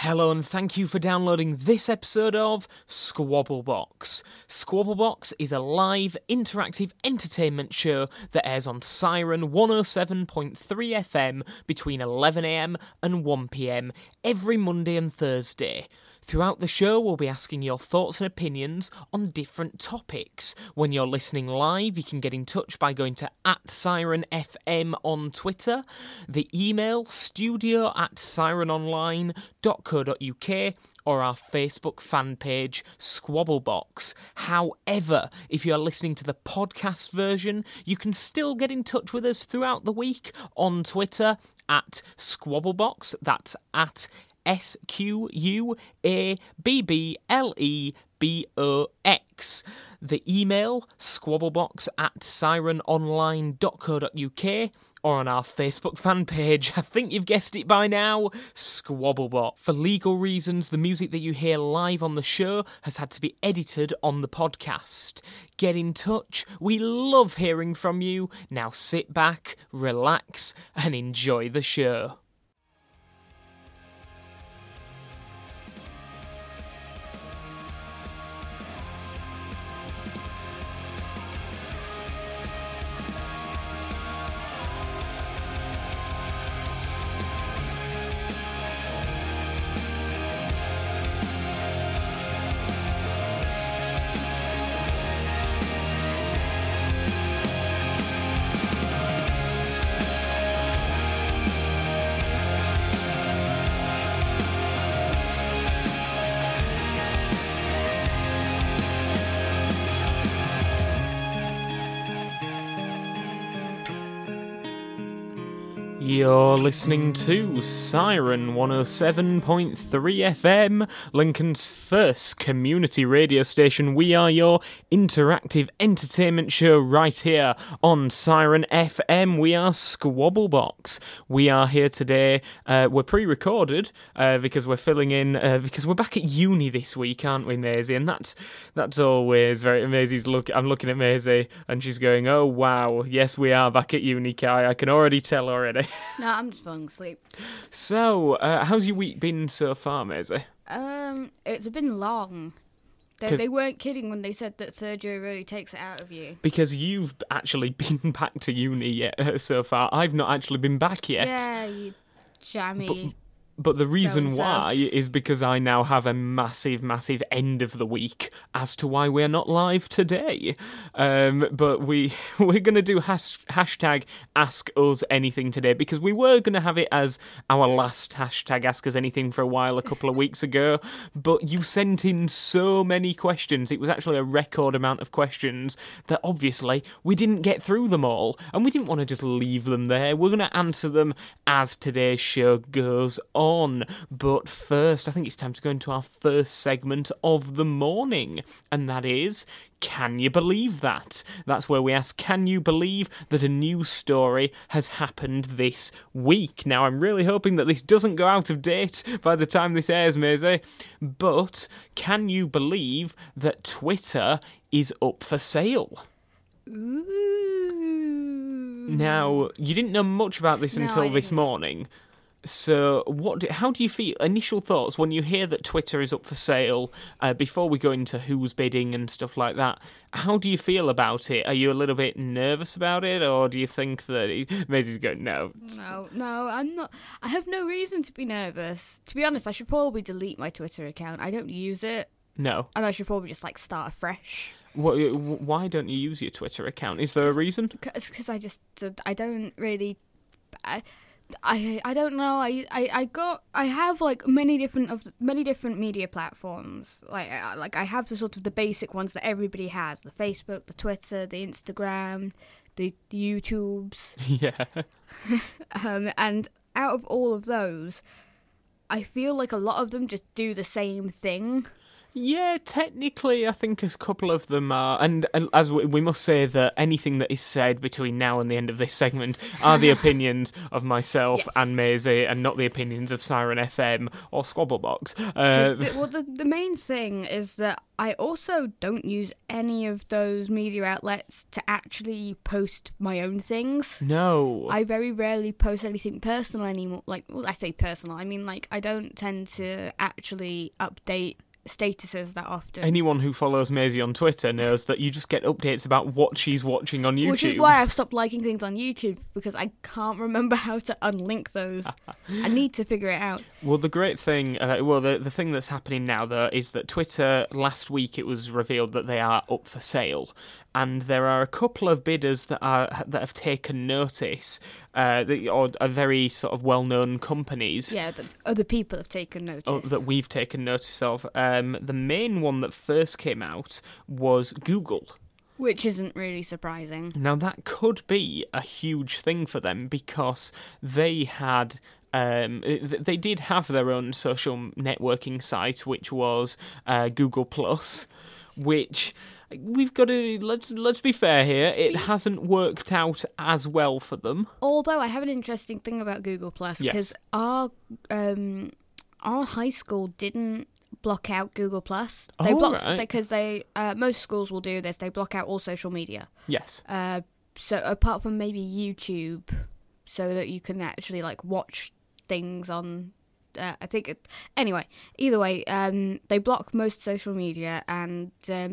Hello and thank you for downloading this episode of Squabblebox. Squabblebox is a live, interactive entertainment show that airs on Siren 107.3 FM between 11am and 1pm every Monday and Thursday. Throughout the show, we'll be asking your thoughts and opinions on different topics. When you're listening live, you can get in touch by going to @SirenFM on Twitter, the email studio@sirenonline.co.uk, or our Facebook fan page, Squabblebox. However, if you're listening to the podcast version, you can still get in touch with us throughout the week on Twitter @Squabblebox, that's at SQUABBLEBOX. The email, squabblebox@sirenonline.co.uk, or on our Facebook fan page, I think you've guessed it by now, Squabblebot. For legal reasons, the music that you hear live on the show has had to be edited on the podcast. Get in touch, we love hearing from you. Now sit back, relax, and enjoy the show. You're listening to Siren 107.3 FM, Lincoln's first community radio station. We are your interactive entertainment show right here on Siren FM. We are Squabblebox. We are here today. We're pre-recorded because we're filling in, because we're back at uni this week, aren't we, Maisie? And that's always very... I'm looking at Maisie and she's going, oh wow, yes we are back at uni, Kai. I can already tell already. No, I'm just falling asleep. So, how's your week been so far, Maisie? It's been long. They weren't kidding when they said that third year really takes it out of you. Because you've actually been back to uni yet so far. I've not actually been back yet. Yeah, you jammy. But the reason So-and-so. why is because I now have a massive, massive end of the week as to why we're not live today. But we're going to do hashtag Ask Us Anything today, because we were going to have it as our last hashtag Ask Us Anything for a while, a couple of weeks ago. But you sent in so many questions. It was actually a record amount of questions that obviously we didn't get through them all. And we didn't want to just leave them there. We're going to answer them as today's show goes on. But first, I think it's time to go into our first segment of the morning, and that is, can you believe that? That's where we ask, can you believe that a news story has happened this week? Now, I'm really hoping that this doesn't go out of date by the time this airs, Maisie, but can you believe that Twitter is up for sale? Ooh. Now, you didn't know much about this No, until I this didn't. morning. So, how do you feel? Initial thoughts when you hear that Twitter is up for sale? Before we go into who's bidding and stuff like that, how do you feel about it? Are you a little bit nervous about it, or do you think that Maisie's going, no? No, I'm not. I have no reason to be nervous. To be honest, I should probably delete my Twitter account. I don't use it, No. and I should probably just start afresh. Why don't you use your Twitter account? Is there a reason? Because I don't really. I don't know. I have many different media platforms. I have the basic ones that everybody has: the Facebook, the Twitter, the Instagram, the YouTubes. Yeah. And out of all of those, I feel like a lot of them just do the same thing. Yeah, technically, I think a couple of them are, and as we must say that anything that is said between now and the end of this segment are the opinions of myself Yes. and Maisie, and not the opinions of Siren FM or Squabblebox. 'Cause the main thing is that I also don't use any of those media outlets to actually post my own things. No. I very rarely post anything personal anymore. Like, well, I say personal, I mean, like, I don't tend to actually update statuses that often. Anyone who follows Maisie on Twitter knows that you just get updates about what she's watching on YouTube. Which is why I've stopped liking things on YouTube, because I can't remember how to unlink those. I need to figure it out. Well, the great thing, the thing that's happening now, though, is that Twitter, last week it was revealed that they are up for sale. And there are a couple of bidders that have taken notice, or are very sort of well-known companies. Yeah, the other people have taken notice. That we've taken notice of. The main one that first came out was Google. Which isn't really surprising. Now, that could be a huge thing for them because they had... they did have their own social networking site, which was Google Plus, which... We've got to let's be fair here. It hasn't worked out as well for them. Although I have an interesting thing about Google Plus, because our high school didn't block out Google Plus. They blocked because most schools will do this. They block out all social media. Yes. So apart from maybe YouTube, so that you can actually like watch things on. Anyway, either way, they block most social media, and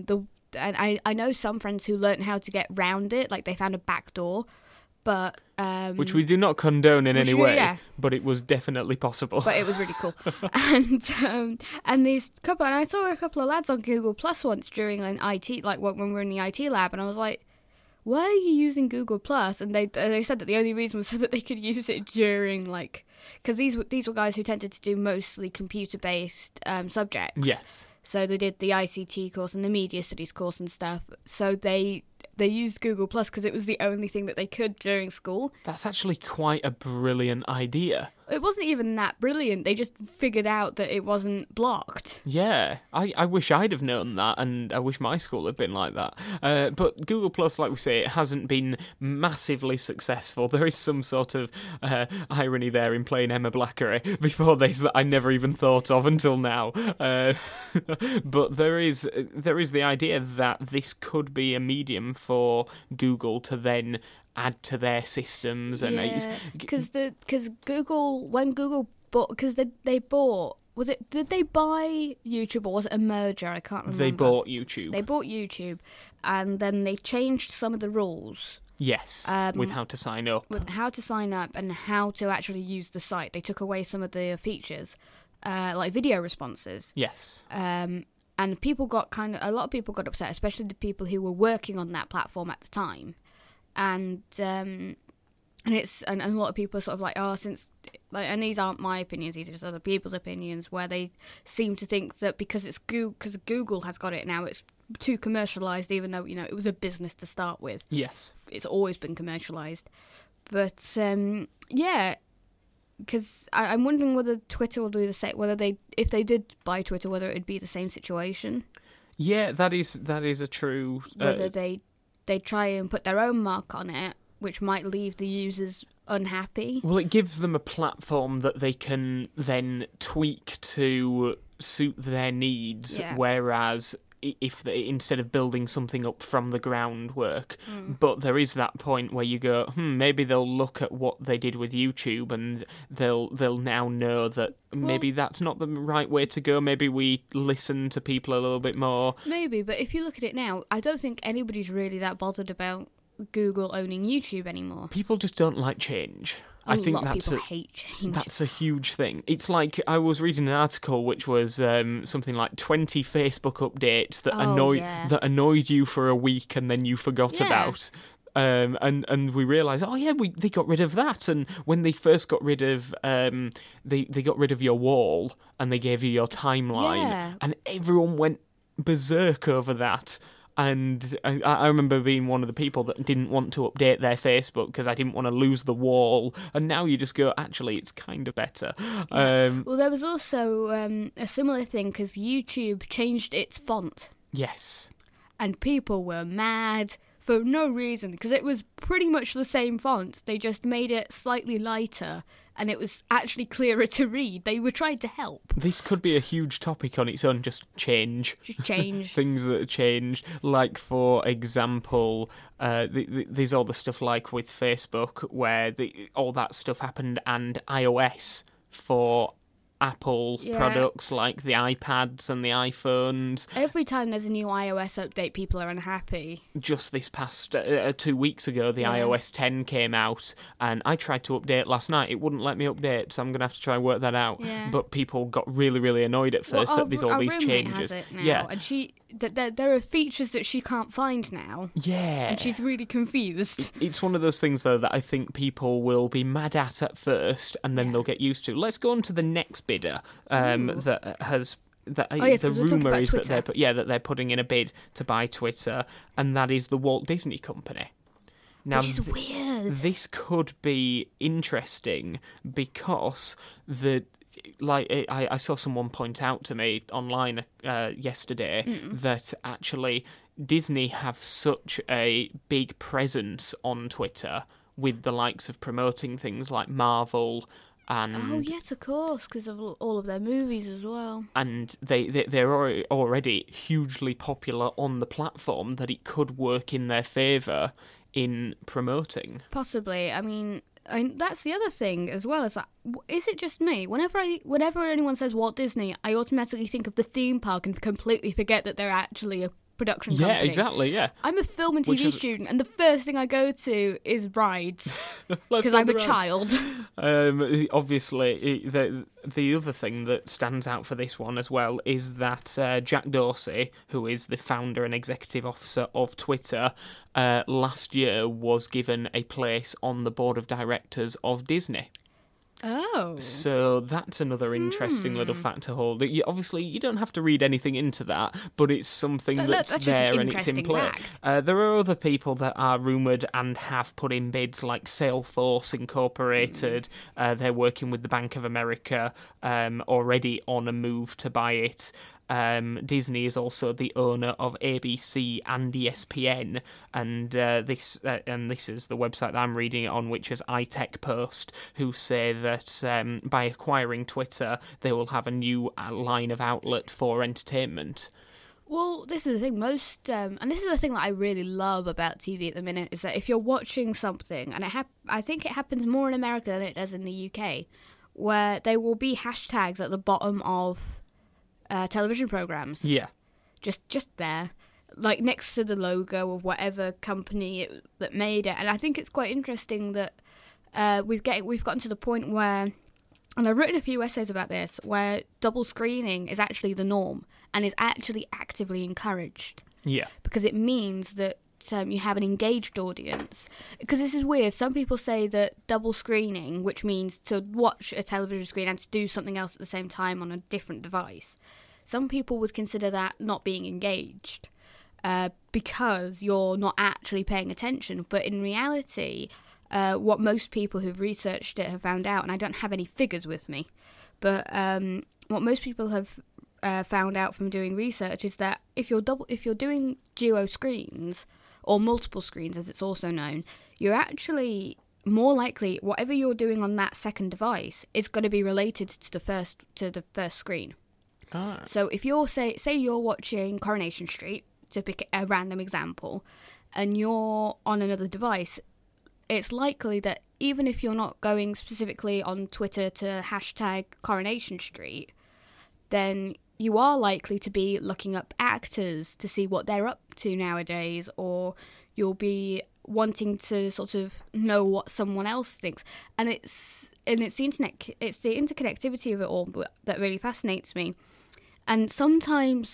I know some friends who learned how to get round it, like they found a back door, but which we do not condone in any way, yeah. But it was definitely possible. But it was really cool. and I saw a couple of lads on Google Plus once during an IT, like when we were in the IT lab, and I was like, why are you using Google Plus? And they said that the only reason was so that they could use it during, like, because these were guys who tended to do mostly computer-based subjects. Yes. So they did the ICT course and the media studies course and stuff. So they used Google Plus because it was the only thing that they could during school. That's actually quite a brilliant idea. It wasn't even that brilliant. They just figured out that it wasn't blocked. Yeah, I wish I'd have known that, and I wish my school had been like that. But Google Plus, like we say, it hasn't been massively successful. There is some sort of irony there in playing Emma Blackery before this that I never even thought of until now. But there is the idea that this could be a medium for Google to then add to their systems, and because Google, when Google bought, because they bought, did they buy YouTube or was it a merger? I can't remember. They bought YouTube. They bought YouTube, and then they changed some of the rules. Yes, with how to sign up. With how to sign up and how to actually use the site. They took away some of the features, like video responses. Yes. And a lot of people got upset, especially the people who were working on that platform at the time. And a lot of people are sort of like, and these aren't my opinions, these are just other people's opinions, where they seem to think that because Google has got it now, it's too commercialized, even though it was a business to start with. Yes, it's always been commercialized. But because I'm wondering whether Twitter will do the same. If they did buy Twitter, whether it'd be the same situation. Yeah, that is a true. Whether they try and put their own mark on it, which might leave the users unhappy. Well, it gives them a platform that they can then tweak to suit their needs, whereas if instead of building something up from the groundwork, but there is that point where you go, maybe they'll look at what they did with YouTube and they'll now know that maybe that's not the right way to go. Maybe we listen to people a little bit more. Maybe, but if you look at it now, I don't think anybody's really that bothered about Google owning YouTube anymore. People just don't like change. A lot of people hate change. That's a huge thing. It's like I was reading an article which was something like 20 Facebook updates that annoyed you for a week and then you forgot about. And we realised, they got rid of that. And when they first got rid of, they got rid of your wall and they gave you your timeline, and everyone went berserk over that. And I remember being one of the people that didn't want to update their Facebook because I didn't want to lose the wall. And now you just go, actually, it's kind of better. Yeah. Well, there was also a similar thing because YouTube changed its font. Yes. And people were mad for no reason because it was pretty much the same font. They just made it slightly lighter and it was actually clearer to read. They were trying to help. This could be a huge topic on its own, just change. Change. Things that change. Like, for example, there's all the stuff like with Facebook where all that stuff happened, and iOS for Apple products like the iPads and the iPhones. Every time there's a new iOS update, people are unhappy. Just this past 2 weeks ago, the iOS 10 came out, and I tried to update last night. It wouldn't let me update, so I'm going to have to try and work that out. Yeah. But people got really, really annoyed at first that there's all these changes. Has it now, yeah, and there are features that she can't find now. Yeah. And she's really confused. It's one of those things, though, that I think people will be mad at first, and then they'll get used to. Let's go on to the next bidder that has... the rumour is that they're putting in a bid to buy Twitter, and that is the Walt Disney Company. Now, which is weird. This could be interesting because I saw someone point out to me online yesterday that actually Disney have such a big presence on Twitter with the likes of promoting things like Marvel. And, yes, of course, because of all of their movies as well. And they're already hugely popular on the platform that it could work in their favour in promoting. Possibly. I mean, that's the other thing as well. Is it just me? Whenever anyone says Walt Disney, I automatically think of the theme park and completely forget that they're actually a production company. Yeah, exactly, yeah. I'm a film and TV student, and the first thing I go to is rides, because I'm a child. Obviously, the other thing that stands out for this one as well is that Jack Dorsey, who is the founder and executive officer of Twitter, last year was given a place on the board of directors of Disney. Oh. So that's another interesting little fact to hold. Obviously, you don't have to read anything into that, but it's something that's there and it's in play. There are other people that are rumoured and have put in bids, like Salesforce Incorporated. They're working with the Bank of America, already on a move to buy it. Disney is also the owner of ABC and ESPN, and this is the website that I'm reading it on, which is iTech Post, who say that by acquiring Twitter, they will have a new line of outlet for entertainment. Well, this is the thing. And this is the thing that I really love about TV at the minute, is that if you're watching something, and I think it happens more in America than it does in the UK, where there will be hashtags at the bottom of television programs. Yeah. Just there. Like next to the logo of whatever company that made it. And I think it's quite interesting that we've gotten to the point where, and I've written a few essays about this, where double screening is actually the norm and is actually actively encouraged. Yeah. Because it means that you have an engaged audience. Because this is weird. Some people say that double screening, which means to watch a television screen and to do something else at the same time on a different device, some people would consider that not being engaged because you're not actually paying attention. But in reality, what most people who've researched it have found out, and I don't have any figures with me, but what most people have found out from doing research is that if you're doing duo screens, or multiple screens as it's also known, you're actually more likely whatever you're doing on that second device is going to be related to the first screen. Ah. So if you're say you're watching Coronation Street, to pick a random example, and you're on another device, it's likely that even if you're not going specifically on Twitter to hashtag Coronation Street, then you are likely to be looking up actors to see what they're up to nowadays, or you'll be wanting to sort of know what someone else thinks. And it's the interconnectivity of it all that really fascinates me. And sometimes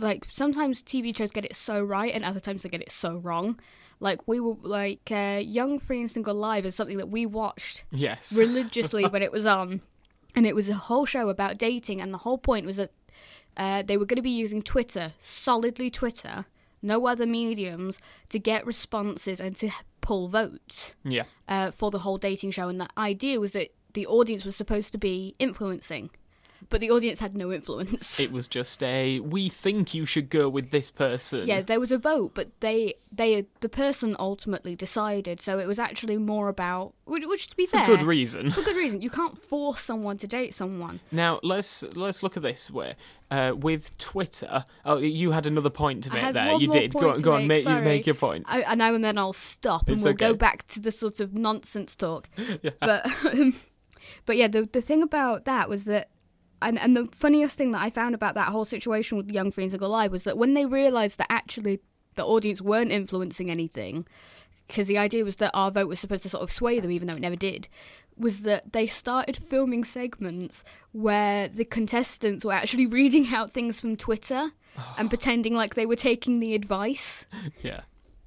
TV shows get it so right, and other times they get it so wrong. Like Young, Free and Single Live is something that we watched religiously when it was on, and it was a whole show about dating, and the whole point was that they were going to be using Twitter, solidly Twitter, no other mediums to get responses and to pull votes for the whole dating show. And the idea was that the audience was supposed to be influencing, but the audience had no influence. It was just we think you should go with this person. Yeah, there was a vote, but the person ultimately decided. So it was actually more about, which to be fair, for good reason. For good reason. You can't force someone to date someone. Now let's look at this way. With Twitter, you had another point to make there. You did. Go on, make your point. And now and then I'll stop and we'll go back to the sort of nonsense talk. Yeah. But yeah, the thing about that was that. And the funniest thing that I found about that whole situation with Young, Free and Single Live was that when they realised that actually the audience weren't influencing anything, because the idea was that our vote was supposed to sort of sway them, even though it never did, was that they started filming segments where the contestants were actually reading out things from Twitter and pretending like they were taking the advice. Yeah.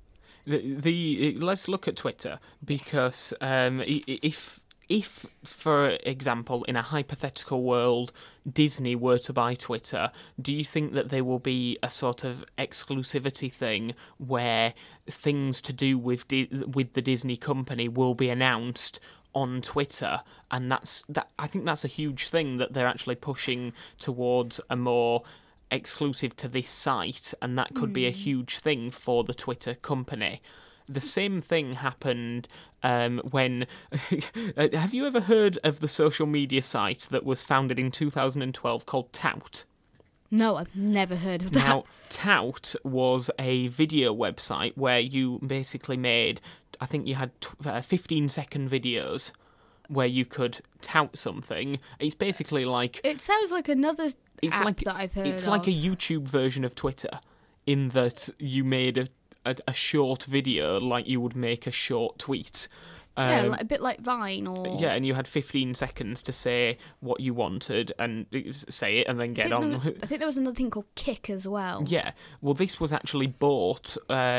Let's look at Twitter, because if, for example, in a hypothetical world, Disney were to buy Twitter, do you think that there will be a sort of exclusivity thing where things to do with the Disney company will be announced on Twitter? And I think that's a huge thing that they're actually pushing towards a more exclusive to this site, and that could be a huge thing for the Twitter company. The same thing happened when... Have you ever heard of the social media site that was founded in 2012 called Tout? No, I've never heard of that. Now, Tout was a video website where you basically made... I think you had 15-second videos where you could tout something. It's basically like... It sounds like another app that I've heard of. It's like a YouTube version of Twitter, in that you made a short video like you would make a short tweet. A bit like Vine or... Yeah, and you had 15 seconds to say what you wanted and say it and then get on. I think there was another thing called Kick as well. Yeah, well, this was actually bought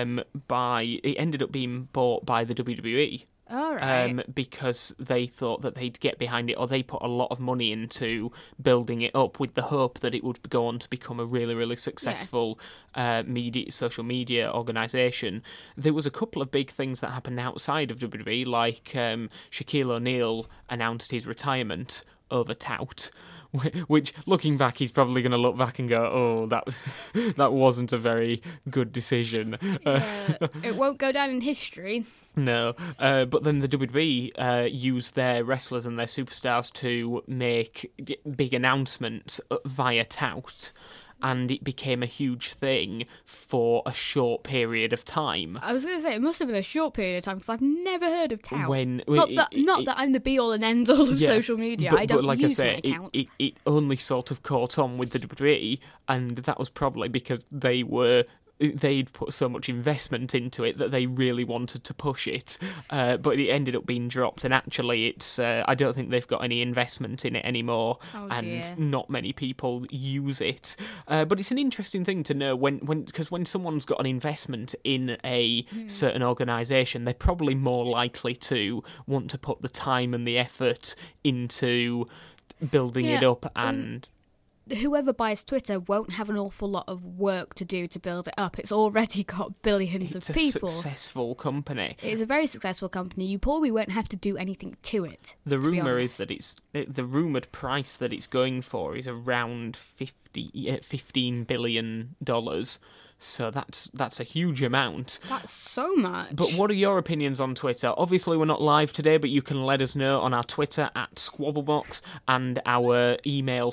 it ended up being bought by the WWE. All right. Because they thought that they'd get behind it, or they put a lot of money into building it up with the hope that it would go on to become a really, really successful social media organisation. There was a couple of big things that happened outside of WWE, like Shaquille O'Neal announced his retirement over Tout, which, looking back, he's probably going to look back and go, oh, that wasn't a very good decision. Yeah, it won't go down in history. No, but then the WWE used their wrestlers and their superstars to make big announcements via Tout, and it became a huge thing for a short period of time. I was going to say, it must have been a short period of time, because I've never heard of Tout. Not that I'm the be-all and end-all of social media. I don't use my accounts. It only sort of caught on with the WWE, and that was probably because they'd put so much investment into it that they really wanted to push it, but it ended up being dropped, and actually it's I don't think they've got any investment in it anymore, and not many people use it, but it's an interesting thing to know because when someone's got an investment in a certain organisation, they're probably more likely to want to put the time and the effort into building it up, and whoever buys Twitter won't have an awful lot of work to do to build it up. It's already got billions of people. It's a successful company. It's a very successful company. You probably won't have to do anything to it. The rumour is that the rumoured price that it's going for is around $15 billion. So that's a huge amount. That's so much. But what are your opinions on Twitter? Obviously, we're not live today, but you can let us know on our Twitter at Squabblebox and our email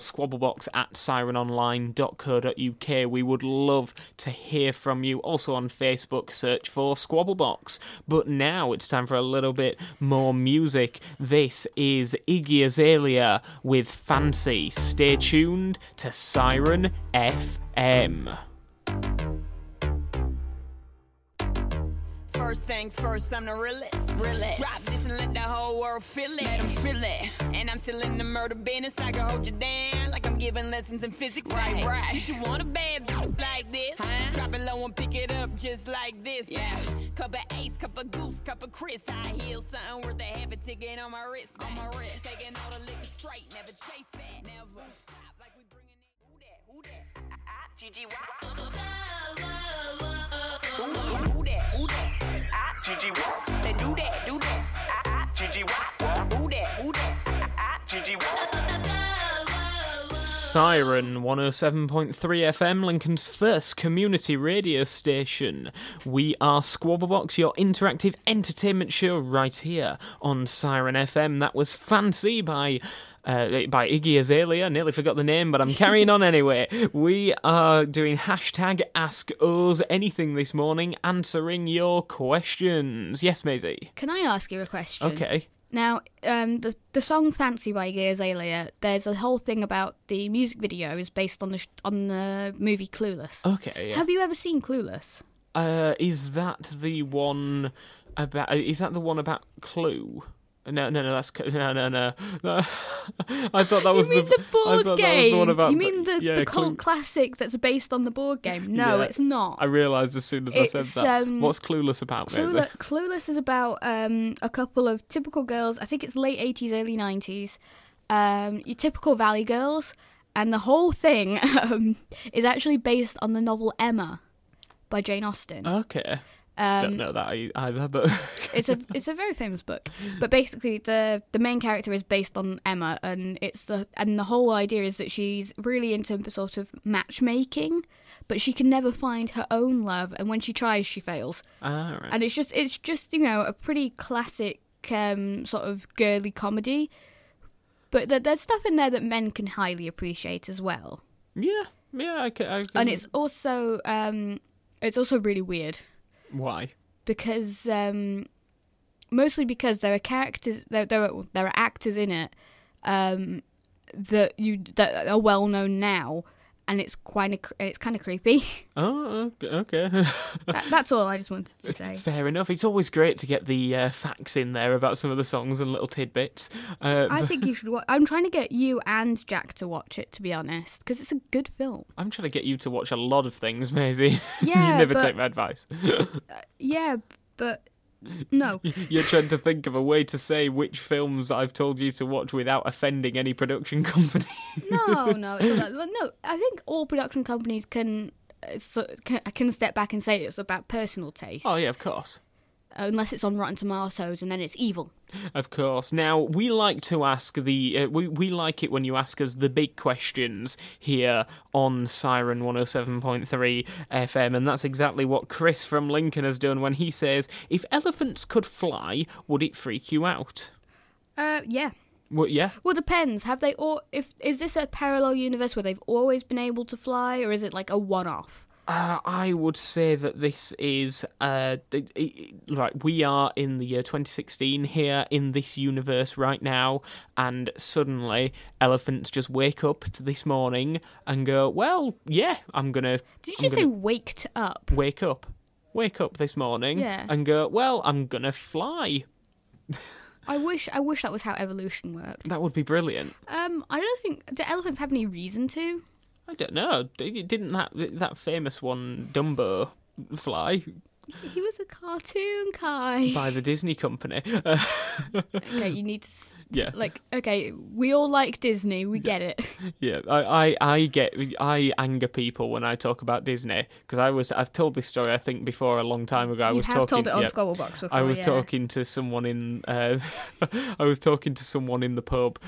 squabblebox@sirenonline.co.uk. We would love to hear from you. Also on Facebook, search for Squabblebox. But now it's time for a little bit more music. This is Iggy Azalea with Fancy. Stay tuned to Siren FM. First things first, I'm the realest. Drop this and let the whole world feel it. Let them feel it. And I'm still in the murder business. I can hold you down like I'm giving lessons in physics. Right. You should want a bad like this. Drop it low and pick it up just like this. Yeah. Cup of Ace, cup of Goose, cup of Chris. High heels, something worth a half a ticket on my wrist. Taking all the liquor straight, never chase that. Never stop like we bringing it. Who that? GG. who that? Gigi walk. Say do that. Gigi walk. Who that? Gigi walk. Siren 107.3 FM, Lincoln's first community radio station. We are Squabblebox, your interactive entertainment show right here on Siren FM. That was Fancy by Iggy Azalea. Nearly forgot the name, but I'm carrying on anyway. We are doing hashtag Ask Us Anything this morning, answering your questions. Yes, Maisie? Can I ask you a question? Okay. Now, the song "Fancy" by Iggy Azalea, there's a whole thing about the music video is based on the movie Clueless. Okay, yeah. Have you ever seen Clueless? Is that the one about? Is that the one about Clue? No, that's no. I thought that was you mean the board That was game? the one about, you mean the Clue. cult classic that's based on the board game? No, Yeah. it's not. I realised as soon as I said that. What's Clueless about, Maisie? Clueless is about a couple of typical girls. I think it's late 80s, early 90s. Your typical Valley girls, and the whole thing is actually based on the novel Emma by Jane Austen. Okay. Don't know that either, but it's a very famous book. But basically, the main character is based on Emma, and the whole idea is that she's really into sort of matchmaking, but she can never find her own love, and when she tries, she fails. right. And it's just a pretty classic sort of girly comedy. But there's stuff in there that men can highly appreciate as well. Yeah, I can. And it's also really weird. Why? Because mostly because there are characters, there are actors in it that are well known now, and it's kind of creepy. Oh, okay. That's all I just wanted to say. Fair enough. It's always great to get the facts in there about some of the songs and little tidbits. I think you should watch. I'm trying to get you and Jack to watch it, to be honest, because it's a good film. I'm trying to get you to watch a lot of things, Maisie. Yeah, you never but- take my advice. Yeah, but no. You're trying to think of a way to say which films I've told you to watch without offending any production company. No, it's not that. No, I think all production companies can step back and say it's about personal taste. Oh, yeah, of course. Unless it's on Rotten Tomatoes, and then it's evil. Of course. Now, we like to ask we like it when you ask us the big questions here on Siren 107.3 FM, and that's exactly what Chris from Lincoln has done when he says, if elephants could fly, would it freak you out? Yeah. Well, yeah. Well, depends. Is this a parallel universe where they've always been able to fly, or is it like a one-off? I would say that this is right. We are in the year 2016 here in this universe right now, and suddenly elephants just wake up to this morning and go, "Well, yeah, I'm gonna." Did you say waked up? Wake up this morning, Yeah. and go, "Well, I'm gonna fly." I wish that was how evolution worked. That would be brilliant. I don't think do elephants have any reason to. I don't know. Didn't that famous one Dumbo fly He was a cartoon guy. by the Disney company? Okay, you need to. Yeah. Okay, we all like Disney. We get it. Yeah, I anger people when I talk about Disney because I've told this story I think before a long time ago. You have told it on Squabblebox before. I was yeah. talking to someone in I was talking to someone in the pub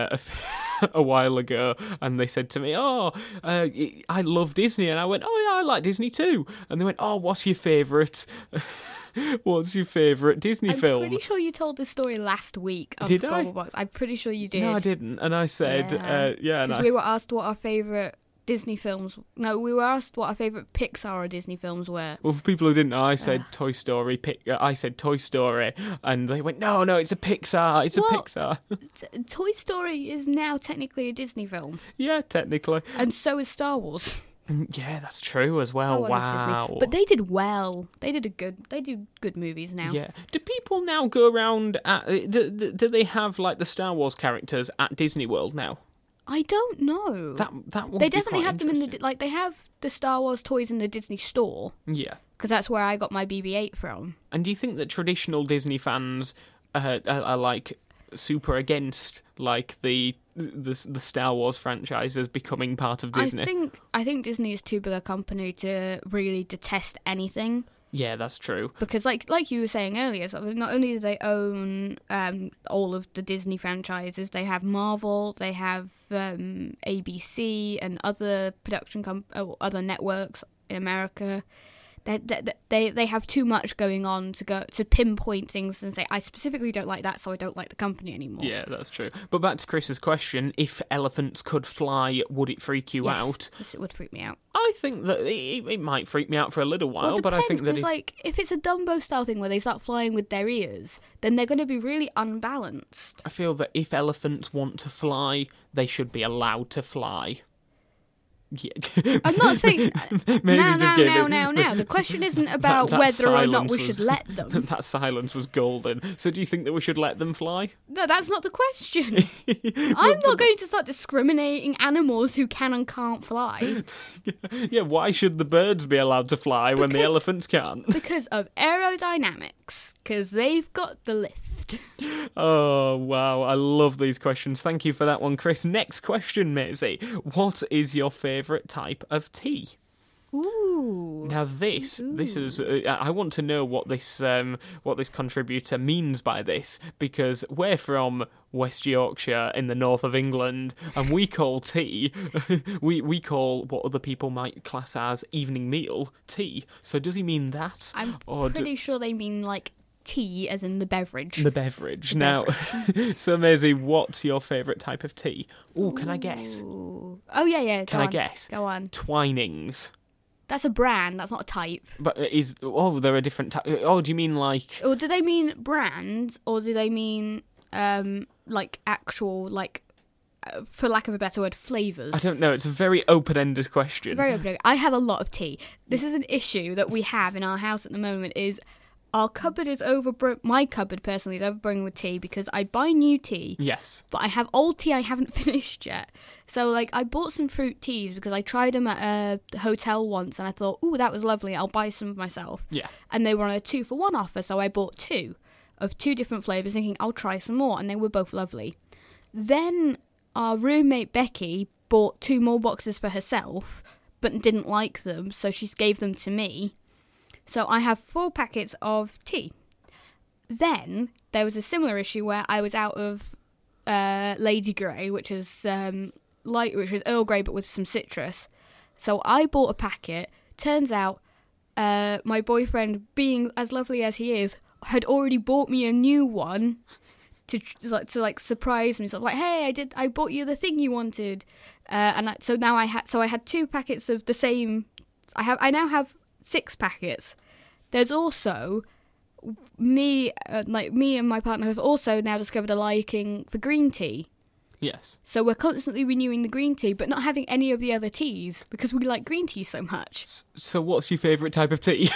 a while ago, and they said to me, "Oh, I love Disney," and I went, "Oh yeah, I like Disney too." And they went, "Oh, what's your favourite?" What's your favourite Disney film? I'm pretty sure you told this story last week on Did I? Squabblebox. I'm pretty sure you did. No, I didn't. And I said, Because we were asked what our favourite Disney films... No, we were asked what our favourite Pixar or Disney films were. Well, for people who didn't know, I said Toy Story. I said Toy Story, and they went, "No, it's a Pixar. It's a Pixar." Toy Story is now technically a Disney film. Yeah, technically. And so is Star Wars. Yeah, that's true as well. Star Wars is Disney. Wow. But they did well. They do good movies now. Yeah. Do people now go around do they have like the Star Wars characters at Disney World now? I don't know. That would They be definitely quite have them in interesting. they have the Star Wars toys in the Disney store, Yeah. because that's where I got my BB-8 from. And do you think that traditional Disney fans are like super against like the Star Wars franchises becoming part of Disney? I think Disney is too big a company to really detest anything. Yeah, that's true. Because, like you were saying earlier, sort of, not only do they own all of the Disney franchises, they have Marvel, they have ABC and other other networks in America. They have too much going on to pinpoint things and say, I specifically don't like that, so I don't like the company anymore. Yeah, that's true. But back to Chris's question, if elephants could fly, would it freak you out? Yes, it would freak me out. I think that it might freak me out for a little while, Well, it but I think depends, that if it's a Dumbo-style thing where they start flying with their ears, then they're going to be really unbalanced. I feel that if elephants want to fly, they should be allowed to fly. Yeah. I'm not saying Now. The question isn't about that whether or not silence we was- should let them. That silence was golden. So do you think that we should let them fly? No, that's not the question. I'm not going to start discriminating animals who can and can't fly Yeah, why should the birds be allowed to fly when the Because- elephants can't? because of aerodynamics, because they've got the lift. Oh, wow. I love these questions. Thank you for that one, Chris. Next question, Maisie. What is your favourite type of tea? Ooh. Now this is I want to know what this contributor means by this, because we're from West Yorkshire in the north of England, and we call tea we call what other people might class as evening meal tea. So does he mean that? I'm Or pretty sure they mean like tea as in the beverage. the beverage. The Now, so Maisie, what's your favourite type of tea? Oh, can I guess? Ooh. Oh, yeah. Can I guess? Go on. Twinings. That's a brand, that's not a type. But there are different types. Oh, do you mean like... Or do they mean brands, or do they mean, like, actual, like, for lack of a better word, flavours? I don't know. It's a very open-ended question. It's very open. I have a lot of tea. This is an issue that we have in our house at the moment, is our cupboard is my cupboard, personally, is overburning with tea, because I buy new tea, Yes. but I have old tea I haven't finished yet. So, like, I bought some fruit teas because I tried them at a hotel once, and I thought, ooh, that was lovely, I'll buy some of myself. Yeah. And they were on a 2-for-1 offer, so I bought 2 of 2 different flavours, thinking I'll try some more, and they were both lovely. Then our roommate Becky bought 2 more boxes for herself, but didn't like them, so she gave them to me. So I have 4 packets of tea. Then there was a similar issue where I was out of Lady Grey, which is Earl Grey but with some citrus. So I bought a packet. Turns out my boyfriend, being as lovely as he is, had already bought me a new one to surprise me. So like, hey, I bought you the thing you wanted, so I had 2 packets of the same. I now have 6 packets. There's also me and my partner have also now discovered a liking for green tea. Yes. So we're constantly renewing the green tea, but not having any of the other teas because we like green tea so much. So what's your favourite type of tea?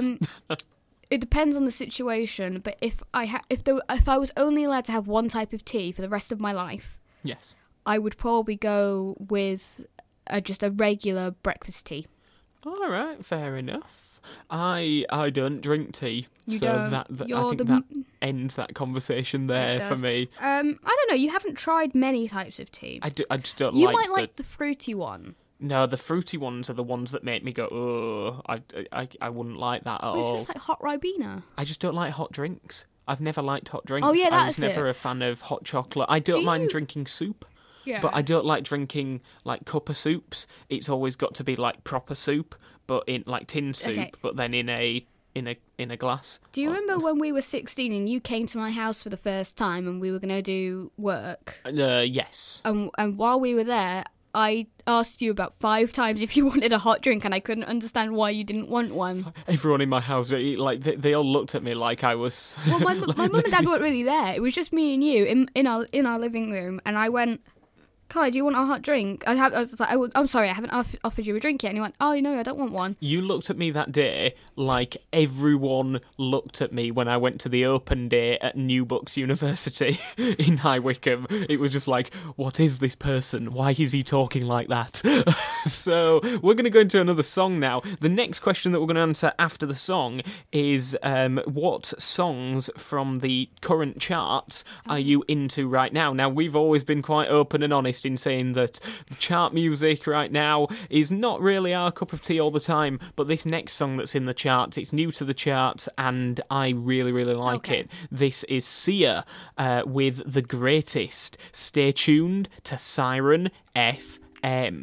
It depends on the situation, but if I was only allowed to have one type of tea for the rest of my life, Yes. I would probably go with just a regular breakfast tea. All right, fair enough. I don't drink tea, You so don't. that You're I think the- that ends that conversation there for does. me. I don't know. You haven't tried many types of tea. I just don't You like might like the fruity one. No, the fruity ones are the ones that make me go, oh, I wouldn't like that at It's all. just like hot Ribena. I just don't like hot drinks. I've never liked hot drinks. Oh, yeah, I was that's never it. a fan of hot chocolate. I don't Do mind you- drinking soup, Yeah. but I don't like drinking like cup of soups. It's always got to be like proper soup, but in like tin soup, Okay. but then in a glass. Do you remember when we were 16 and you came to my house for the first time and we were going to do work? Yes. And while we were there, I asked you about 5 times if you wanted a hot drink, and I couldn't understand why you didn't want one. Everyone in my house, like they all looked at me like I was. Well, my mum and dad weren't really there. It was just me and you in our living room, and I went, Kai, do you want a hot drink? I was like, I'm sorry, I haven't offered you a drink yet. And he went, oh, no, I don't want one. You looked at me that day like everyone looked at me when I went to the open day at New Books University in High Wycombe. It was just like, what is this person? Why is he talking like that? So we're going to go into another song now. The next question that we're going to answer after the song is what songs from the current charts are you into right now? Now, we've always been quite open and honest honest in saying that chart music right now is not really our cup of tea all the time, but this next song that's in the charts, it's new to the charts, and I really, really like it. This is Sia with The Greatest. Stay tuned to Siren FM.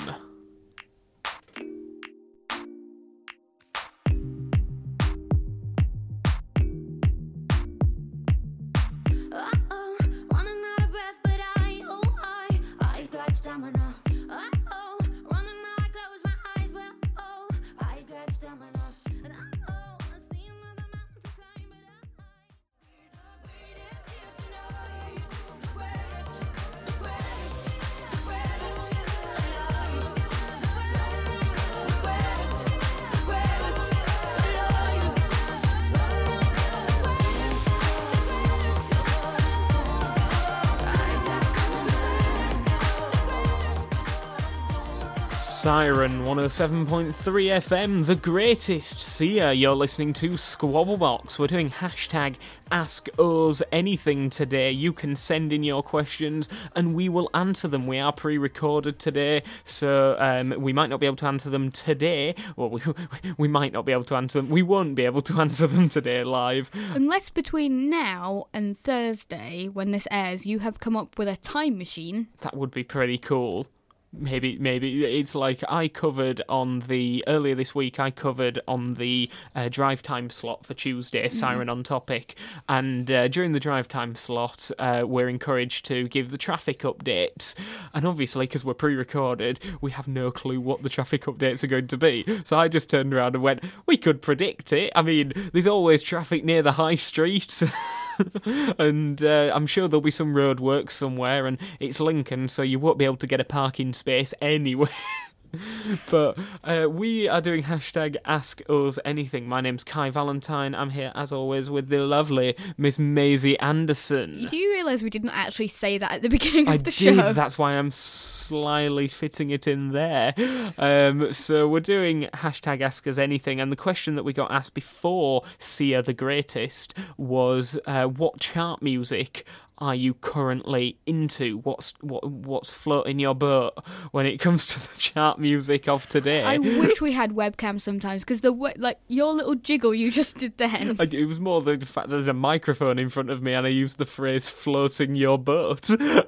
Siren 107.3 FM, The Greatest. Sia, you're listening to Squabblebox. We're doing hashtag Ask Us Anything today. You can send in your questions and we will answer them. We are pre-recorded today, so we might not be able to answer them today. Well, we might not be able to answer them. We won't be able to answer them today live. Unless between now and Thursday, when this airs, you have come up with a time machine. That would be pretty cool. Maybe it's like earlier this week I covered on the drive time slot for Tuesday, Siren on Topic, and during the drive time slot we're encouraged to give the traffic updates, and obviously because we're pre-recorded we have no clue what the traffic updates are going to be, so I just turned around and went, we could predict it. I mean, there's always traffic near the high street. And I'm sure there'll be some roadworks somewhere, and it's Lincoln, so you won't be able to get a parking space anyway. But we are doing hashtag Ask Us Anything. My name's Kai Valentine. I'm here, as always, with the lovely Miss Maisie Anderson. Do you realise we didn't actually say that at the beginning of the show? I did. That's why I'm slyly fitting it in there. So we're doing hashtag Ask Us Anything, and the question that we got asked before Sia the Greatest was, what chart music are you currently into? What's floating your boat when it comes to the chart music of today? I wish we had webcams sometimes, because your little jiggle you just did then. It was more the fact that there's a microphone in front of me and I used the phrase "floating your boat."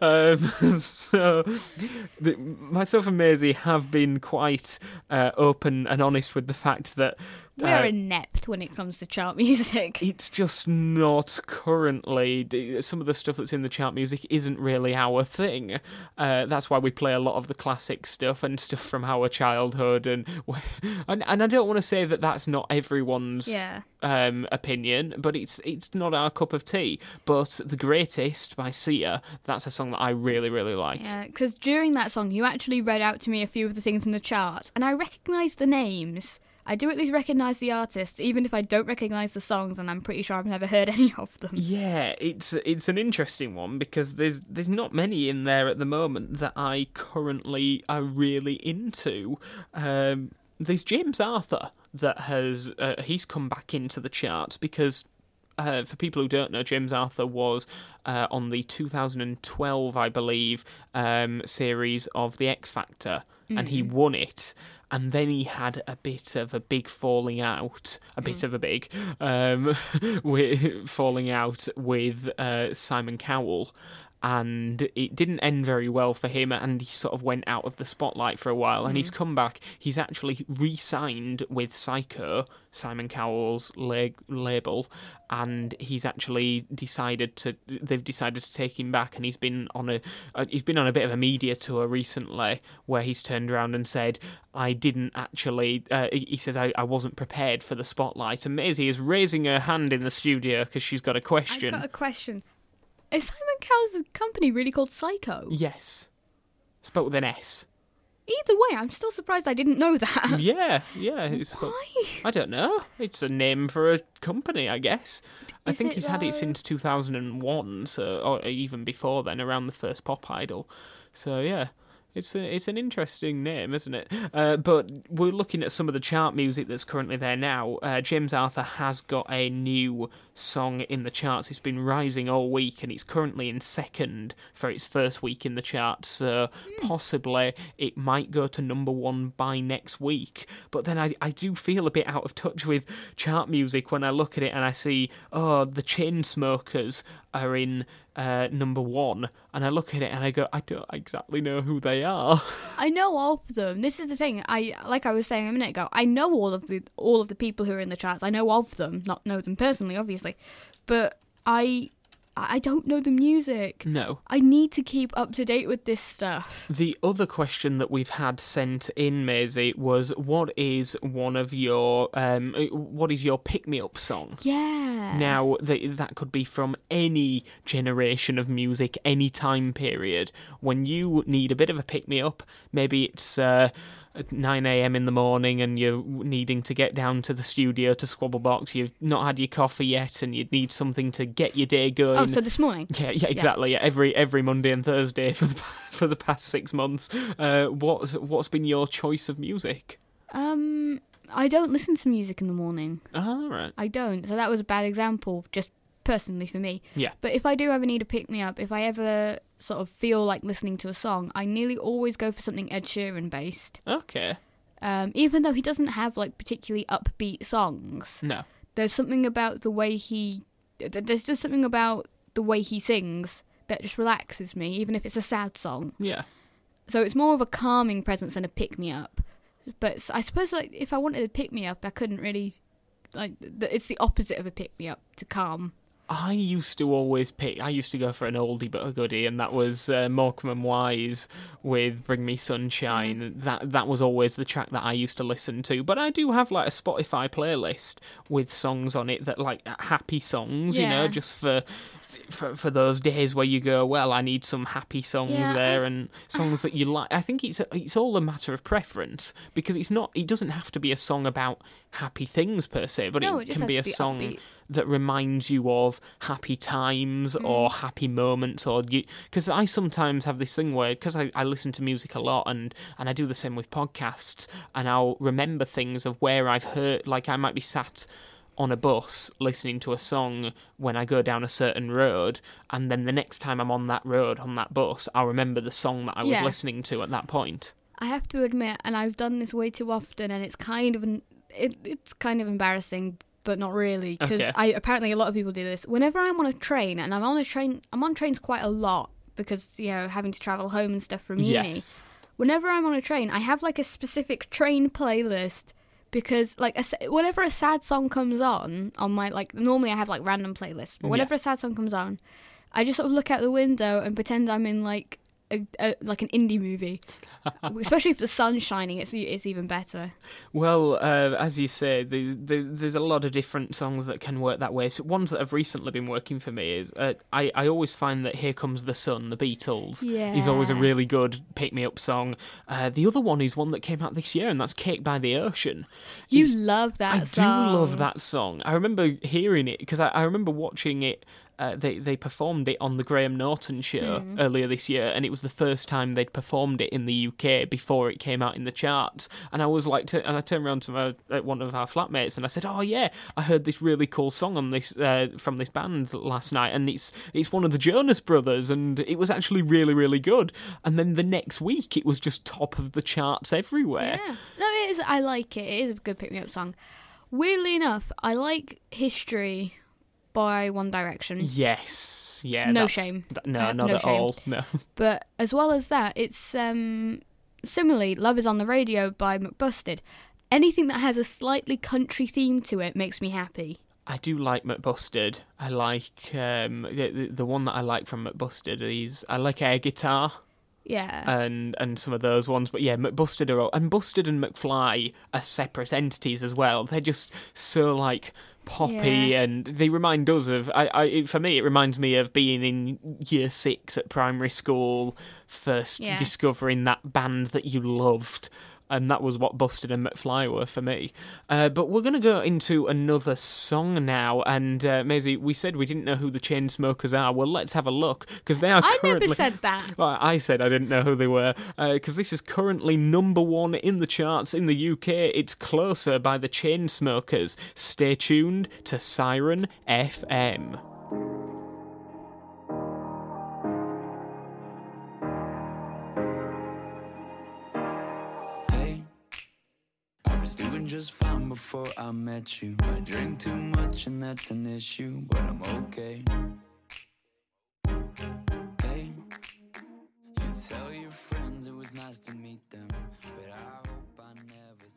Myself and Maisie have been quite open and honest with the fact that we're inept when it comes to chart music. It's just not currently. Some of the stuff that's in the chart music isn't really our thing. That's why we play a lot of the classic stuff and stuff from our childhood. And I don't want to say that that's not everyone's opinion, but it's not our cup of tea. But The Greatest by Sia, that's a song that I really, really like. Yeah, because during that song, you actually read out to me a few of the things in the charts, and I recognised the names. I do at least recognise the artists, even if I don't recognise the songs, and I'm pretty sure I've never heard any of them. Yeah, it's an interesting one, because there's not many in there at the moment that I currently are really into. There's James Arthur that has he's come back into the charts because, for people who don't know, James Arthur was on the 2012, I believe, series of The X Factor, and he won it. And then he had a bit of a big falling out, falling out with Simon Cowell. And it didn't end very well for him, and he sort of went out of the spotlight for a while, and he's come back. He's actually re-signed with Psycho, Simon Cowell's label, and they've decided to take him back, and he's been on a bit of a media tour recently where he's turned around and said, I didn't actually, he says, I wasn't prepared for the spotlight. And Maisie is raising her hand in the studio because she's got a question. I've got a question. Is Simon Cowell's company really called Psycho? Yes. Spelled with an S. Either way, I'm still surprised I didn't know that. Yeah. Why? I don't know. It's a name for a company, I guess. I think he's had it since 2001, or even before then, around the first Pop Idol. So, yeah. It's an interesting name, isn't it? But we're looking at some of the chart music that's currently there now. James Arthur has got a new song in the charts. It's been rising all week, and it's currently in second for its first week in the charts. So possibly it might go to number one by next week. But then I do feel a bit out of touch with chart music when I look at it and I see, the Chainsmokers are in number one, and I look at it and I go, I don't exactly know who they are. I know of them. This is the thing. Like I was saying a minute ago, I know all of the people who are in the charts. I know of them, not know them personally, obviously, but I don't know the music. No. I need to keep up to date with this stuff. The other question that we've had sent in, Maisie, was what is your pick-me-up song? Yeah. Now, that could be from any generation of music, any time period. When you need a bit of a pick-me-up, maybe it's at 9 a.m. in the morning and you're needing to get down to the studio to Squabblebox, you've not had your coffee yet and you need something to get your day going. Oh, so this morning? Yeah, exactly. Yeah. Every Monday and Thursday for the past 6 months. What's been your choice of music? I don't listen to music in the morning. Oh, right. I don't. So that was a bad example, just personally for me. Yeah. But if I do ever need a pick-me-up, if I ever sort of feel like listening to a song, I nearly always go for something Ed Sheeran based. Okay. Even though he doesn't have like particularly upbeat songs. No. There's something about the way there's just something about the way he sings that just relaxes me, even if it's a sad song. Yeah. So it's more of a calming presence than a pick-me-up. But I suppose like if I wanted a pick-me-up, I couldn't really it's the opposite of a pick-me-up to calm. I used to go for an oldie but a goodie, and that was Morecambe and Wise with Bring Me Sunshine. That was always the track that I used to listen to. But I do have like a Spotify playlist with songs on it that like happy songs, you know, just for those days where you go, well, I need some happy songs there and songs that you like. I think it's all a matter of preference, because it doesn't have to be a song about happy things per se, but it can be a song upbeat that reminds you of happy times or happy moments, because I sometimes have this thing where, because I listen to music a lot and I do the same with podcasts, and I'll remember things of where I've heard, like I might be sat on a bus listening to a song when I go down a certain road, and then the next time I'm on that road, on that bus, I'll remember the song that I was listening to at that point. I have to admit, and I've done this way too often, and it's kind of embarrassing, but not really, because apparently a lot of people do this. Whenever I'm on a train, and I'm on trains quite a lot because, you know, having to travel home and stuff from uni. Yes. Whenever I'm on a train, I have like a specific train playlist, because like whenever a sad song comes on my, like, normally I have like random playlists, but whenever a sad song comes on, I just sort of look out the window and pretend I'm in like like an indie movie. Especially if the sun's shining, it's even better. Well, as you say, there's a lot of different songs that can work that way. So ones that have recently been working for me is I always find that Here Comes the Sun, the Beatles, is always a really good pick-me-up song. The other one is one that came out this year, and that's Cake by the Ocean. You love that song. I do love that song. I remember hearing it, because I remember watching it. They performed it on the Graham Norton show earlier this year, and it was the first time they'd performed it in the UK before it came out in the charts. And I was like, and I turned around to one of our flatmates and I said, "Oh yeah, I heard this really cool song on this from this band last night, and it's one of the Jonas Brothers, and it was actually really, really good." And then the next week, it was just top of the charts everywhere. Yeah, no, it is. I like it. It is a good pick-me-up song. Weirdly enough, I like History by One Direction. Yes, yeah. No shame. No, not at all. No. But as well as that, it's similarly, Love Is on the Radio by McBusted. Anything that has a slightly country theme to it makes me happy. I do like McBusted. I like the one that I like from McBusted is I like Air Guitar. Yeah. And some of those ones. But yeah, McBusted and Busted and McFly are separate entities as well. They're just so like poppy, and they remind us of for me it reminds me of being in year 6 at primary school, first discovering that band that you loved, and that was what Busted and McFly were for me. But we're going to go into another song now, and Maisie, we said we didn't know who the Chainsmokers are. Well, let's have a look, because they are currently... I never said that. Well, I said I didn't know who they were, because this is currently number 1 in the charts in the UK. It's Closer by the Chainsmokers. Stay tuned to Siren FM. Doing just fine before I met you. I drink too much and that's an issue, but I'm okay. Hey, you tell your friends it was nice to meet them, but I hope I never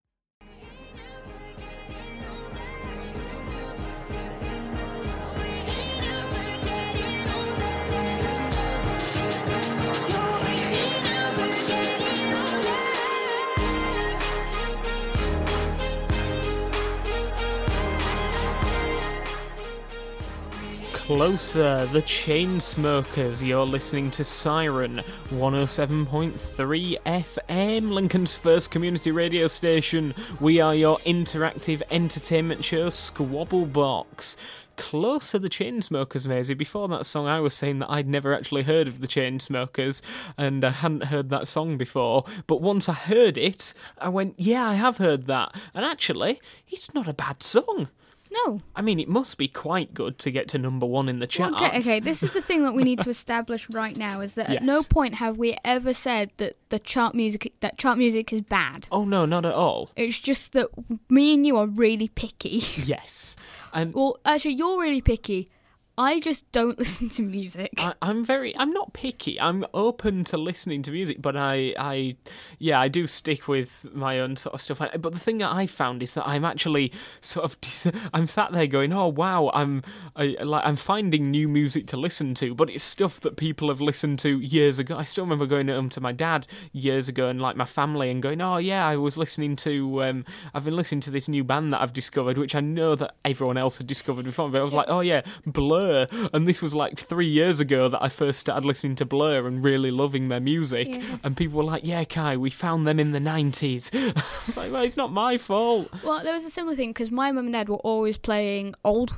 Closer, the Chainsmokers. You're listening to Siren 107.3 FM, Lincoln's first community radio station. We are your interactive entertainment show, Squabble Box. Closer, the Chainsmokers, Maisie. Before that song, I was saying that I'd never actually heard of the Chainsmokers, and I hadn't heard that song before. But once I heard it, I went, yeah, I have heard that. And actually, it's not a bad song. No. I mean, it must be quite good to get to number 1 in the charts. Okay, this is the thing that we need to establish right now, is that at no point have we ever said that chart music is bad. Oh, no, not at all. It's just that me and you are really picky. Yes. And well, actually, you're really picky. I just don't listen to music. I'm not picky. I'm open to listening to music, but I do stick with my own sort of stuff. But the thing that I found is that I'm actually sort of, I'm sat there going, oh wow, I'm finding new music to listen to, but it's stuff that people have listened to years ago. I still remember going home to my dad years ago and like my family and going, oh yeah, I was listening to, I've been listening to this new band that I've discovered, which I know that everyone else had discovered before, but I was like, oh yeah, Blur. And this was like 3 years ago that I first started listening to Blur and really loving their music. Yeah. And people were like, yeah, Kai, we found them in the 90s. I was like, well, it's not my fault. Well, there was a similar thing because my mum and dad were always playing old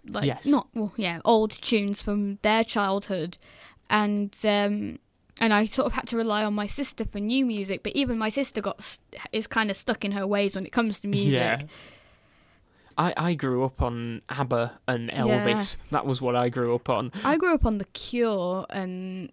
tunes from their childhood. And I sort of had to rely on my sister for new music. But even my sister is kind of stuck in her ways when it comes to music. Yeah. I grew up on ABBA and Elvis. Yeah. That was what I grew up on. I grew up on The Cure and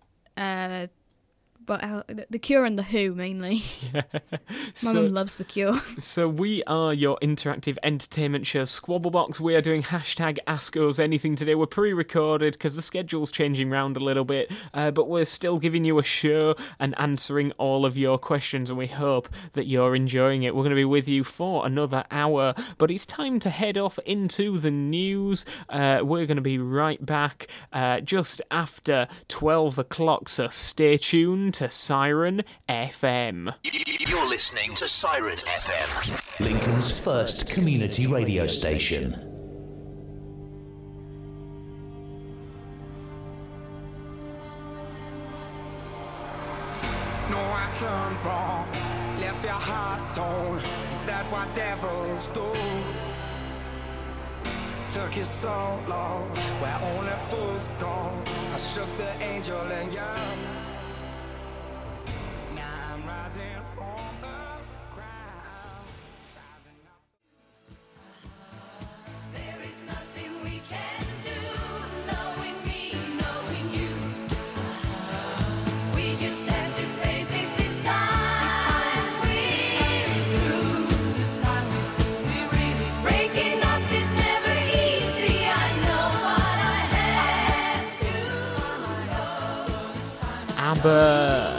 The Cure and The Who mainly. Yeah. My mum loves The Cure. So we are your interactive entertainment show, Squabblebox. We are doing hashtag Ask Us Anything today. We're pre-recorded because the schedule's changing around a little bit, but we're still giving you a show and answering all of your questions, and we hope that you're enjoying it. We're going to be with you for another hour, but it's time to head off into the news. We're going to be right back just after 12 o'clock, so stay tuned to Siren FM. You're listening to Siren FM, Lincoln's first community radio station. No, I turned wrong, left your heart torn. Is that what devils do? Took you so long, where only fools go. I shook the angel and young. Now I'm rising from the ground. There is nothing we can do, knowing me, knowing you. We just have to face it this time. We're through. Breaking up is never easy. I know what I had to go. ABBA.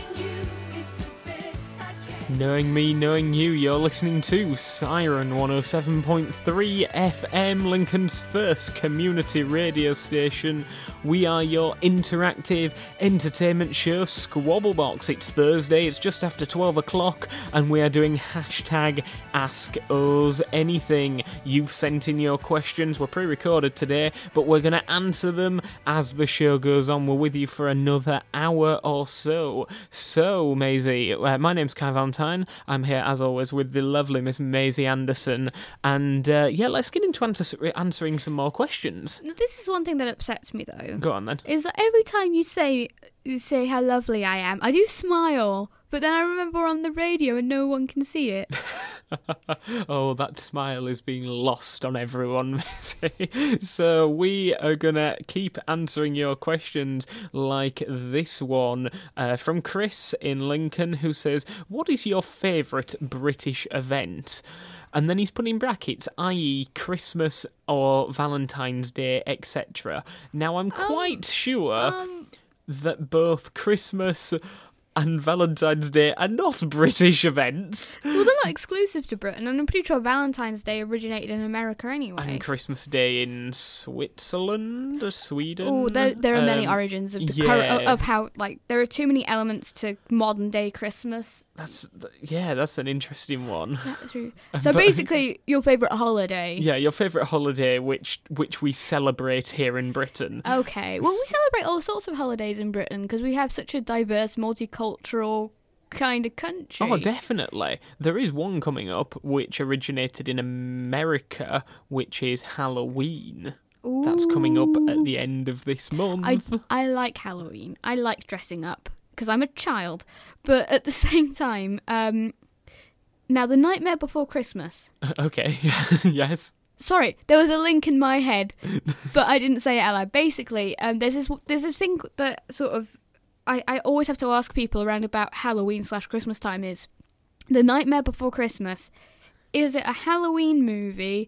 Knowing me, knowing you, you're listening to Siren 107.3 FM, Lincoln's first community radio station. We are your interactive entertainment show, Squabblebox. It's Thursday, it's just after 12 o'clock, and we are doing hashtag Ask Us Anything. You've sent in your questions, we're pre-recorded today, but we're going to answer them as the show goes on. We're with you for another hour or so. So, Maisie, my name's Kai Valentine. I'm here, as always, with the lovely Miss Maisie Anderson. And, let's get into answering some more questions. This is one thing that upsets me, though. Go on, then. Is that every time you say how lovely I am, I do smile, but then I remember we're on the radio and no one can see it. Oh, that smile is being lost on everyone, Maisie. So we are going to keep answering your questions like this one from Chris in Lincoln, who says, what is your favourite British event? And then he's put in brackets, i.e. Christmas or Valentine's Day, etc. Now, I'm quite sure that both Christmas and Valentine's Day are not British events. Well, they're not exclusive to Britain, and I'm pretty sure Valentine's Day originated in America anyway. And Christmas Day in Switzerland or Sweden. Oh, there are many origins of of how, like, there are too many elements to modern day Christmas. That's an interesting one. That's true. So basically, your favourite holiday. Yeah, your favourite holiday, which we celebrate here in Britain. Okay. Well, we celebrate all sorts of holidays in Britain because we have such a diverse, multicultural kind of country. Oh, definitely. There is one coming up which originated in America, which is Halloween. Ooh. That's coming up at the end of this month. I like Halloween. I like dressing up because I'm a child. But at the same time, now The Nightmare Before Christmas. Okay, yes. Sorry, there was a link in my head, but I didn't say it out loud. Basically, there's this thing that sort of I always have to ask people around about Halloween/Christmas time is The Nightmare Before Christmas. Is it a Halloween movie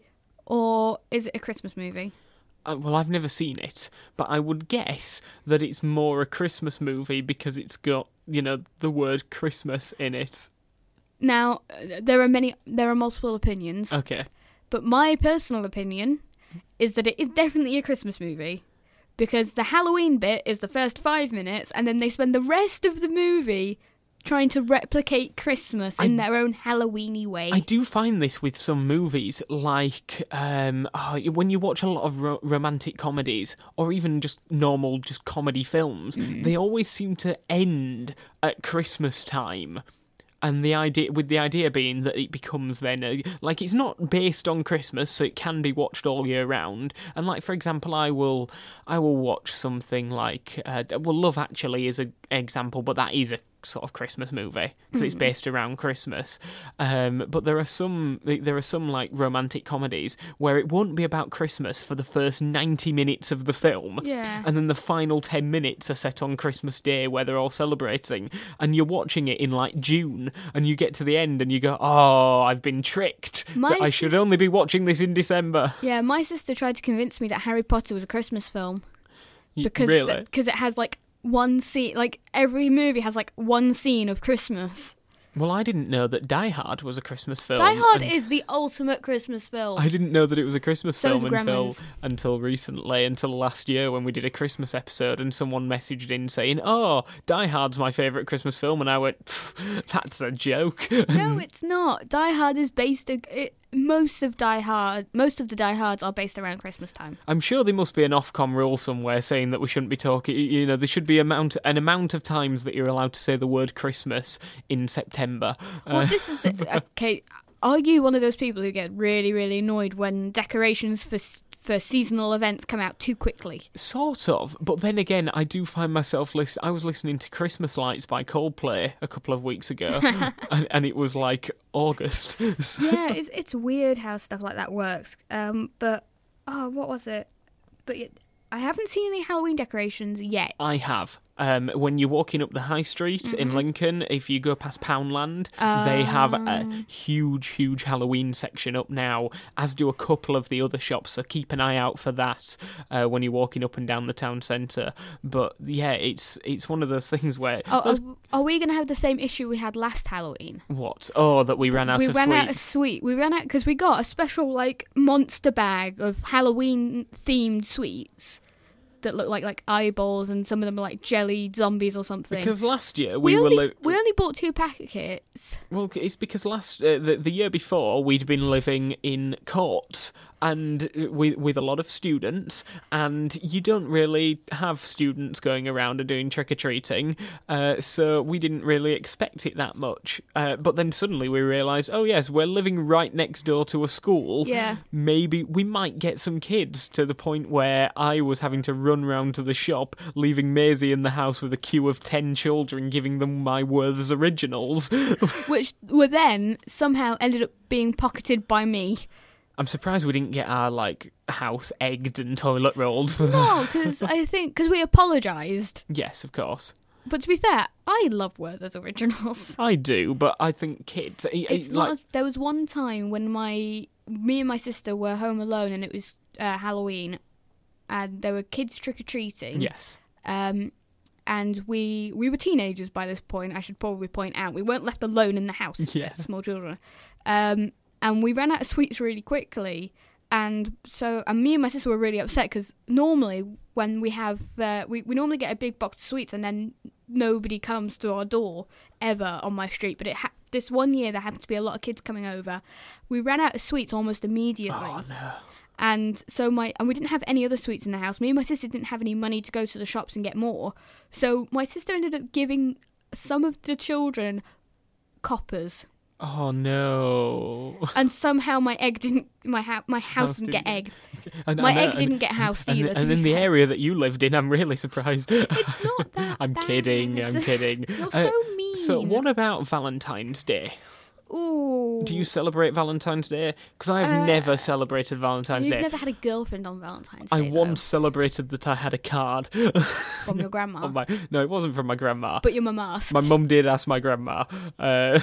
or is it a Christmas movie? Well, I've never seen it, but I would guess that it's more a Christmas movie because it's got, the word Christmas in it. Now, there are multiple opinions. Okay. But my personal opinion is that it is definitely a Christmas movie because the Halloween bit is the first 5 minutes and then they spend the rest of the movie trying to replicate Christmas in their own Halloween-y way. I do find this with some movies, like when you watch a lot of romantic comedies, or even just normal comedy films, they always seem to end at Christmas time. And the idea being that it becomes then it's not based on Christmas, so it can be watched all year round. And like, for example, I will watch something like Love Actually is an example, but that is a sort of Christmas movie because it's based around Christmas. But there are some like romantic comedies where it won't be about Christmas for the first 90 minutes of the film, and then the final 10 minutes are set on Christmas Day where they're all celebrating, and you're watching it in like June, and you get to the end and you go, oh, I've been tricked. I should only be watching this in December. Yeah, my sister tried to convince me that Harry Potter was a Christmas film because it has like one scene, like every movie has like one scene of Christmas. Well, I didn't know that Die Hard was a Christmas film. Die Hard is the ultimate Christmas film. I didn't know that it was a Christmas So film is Gremlins. until recently, until last year when we did a Christmas episode and someone messaged in saying, oh, Die Hard's my favourite Christmas film, and I went, that's a joke. No, it's not. Die Hard is based... Most of the Die Hards are based around Christmas time. I'm sure there must be an Ofcom rule somewhere saying that we shouldn't be talking. There should be an amount of times that you're allowed to say the word Christmas in September. Well, this is okay. Are you one of those people who get really, really annoyed when decorations for seasonal events come out too quickly? Sort of, but then again, I do find myself I was listening to Christmas Lights by Coldplay a couple of weeks ago, and it was like August. Yeah, it's weird how stuff like that works. But what was it? But I haven't seen any Halloween decorations yet. I have. When you're walking up the high street in Lincoln, if you go past Poundland, they have a huge Halloween section up now, as do a couple of the other shops, so keep an eye out for that when you're walking up and down the town centre. But yeah, it's one of those things where... Are we going to have the same issue we had last Halloween? What? Oh, that we ran out of sweets. We ran out of sweet. We ran out because we got a special monster bag of Halloween-themed sweets. that look like eyeballs, and some of them are like jelly zombies or something. Because last year we were only bought 2 packets. Well, it's because the year before we'd been living in courts and with a lot of students, and you don't really have students going around and doing trick-or-treating, so we didn't really expect it that much. But then suddenly we realised, oh yes, we're living right next door to a school. Yeah. Maybe we might get some kids, to the point where I was having to run round to the shop, leaving Maisie in the house with a queue of 10 children, giving them my Worth's originals. Which were then somehow ended up being pocketed by me. I'm surprised we didn't get our, house egged and toilet rolled for that. No, because we apologised. Yes, of course. But to be fair, I love Werther's originals. I do, but I think kids... It's not. There was one time when me and my sister were home alone, and it was Halloween, and there were kids trick-or-treating. Yes. And we were teenagers by this point, I should probably point out. We weren't left alone in the house Yeah. with small children. And we ran out of sweets really quickly. And me and my sister were really upset because normally when we have, we normally get a big box of sweets and then nobody comes to our door ever on my street. But this one year there happened to be a lot of kids coming over. We ran out of sweets almost immediately. Oh, no. And so we didn't have any other sweets in the house. Me and my sister didn't have any money to go to the shops and get more. So my sister ended up giving some of the children coppers. Oh, no. And somehow my house didn't get egged. My egg didn't get housed either. And in the area that you lived in, I'm really surprised. It's not that I'm bad. kidding. You're so mean. So what about Valentine's Day? Ooh. Do you celebrate Valentine's Day? Because I've never celebrated Valentine's You've Day. never had a girlfriend on Valentine's I Day, once celebrated that I had a card. from your grandma. No, it wasn't from my grandma. But your mum asked. My mum did ask my grandma, and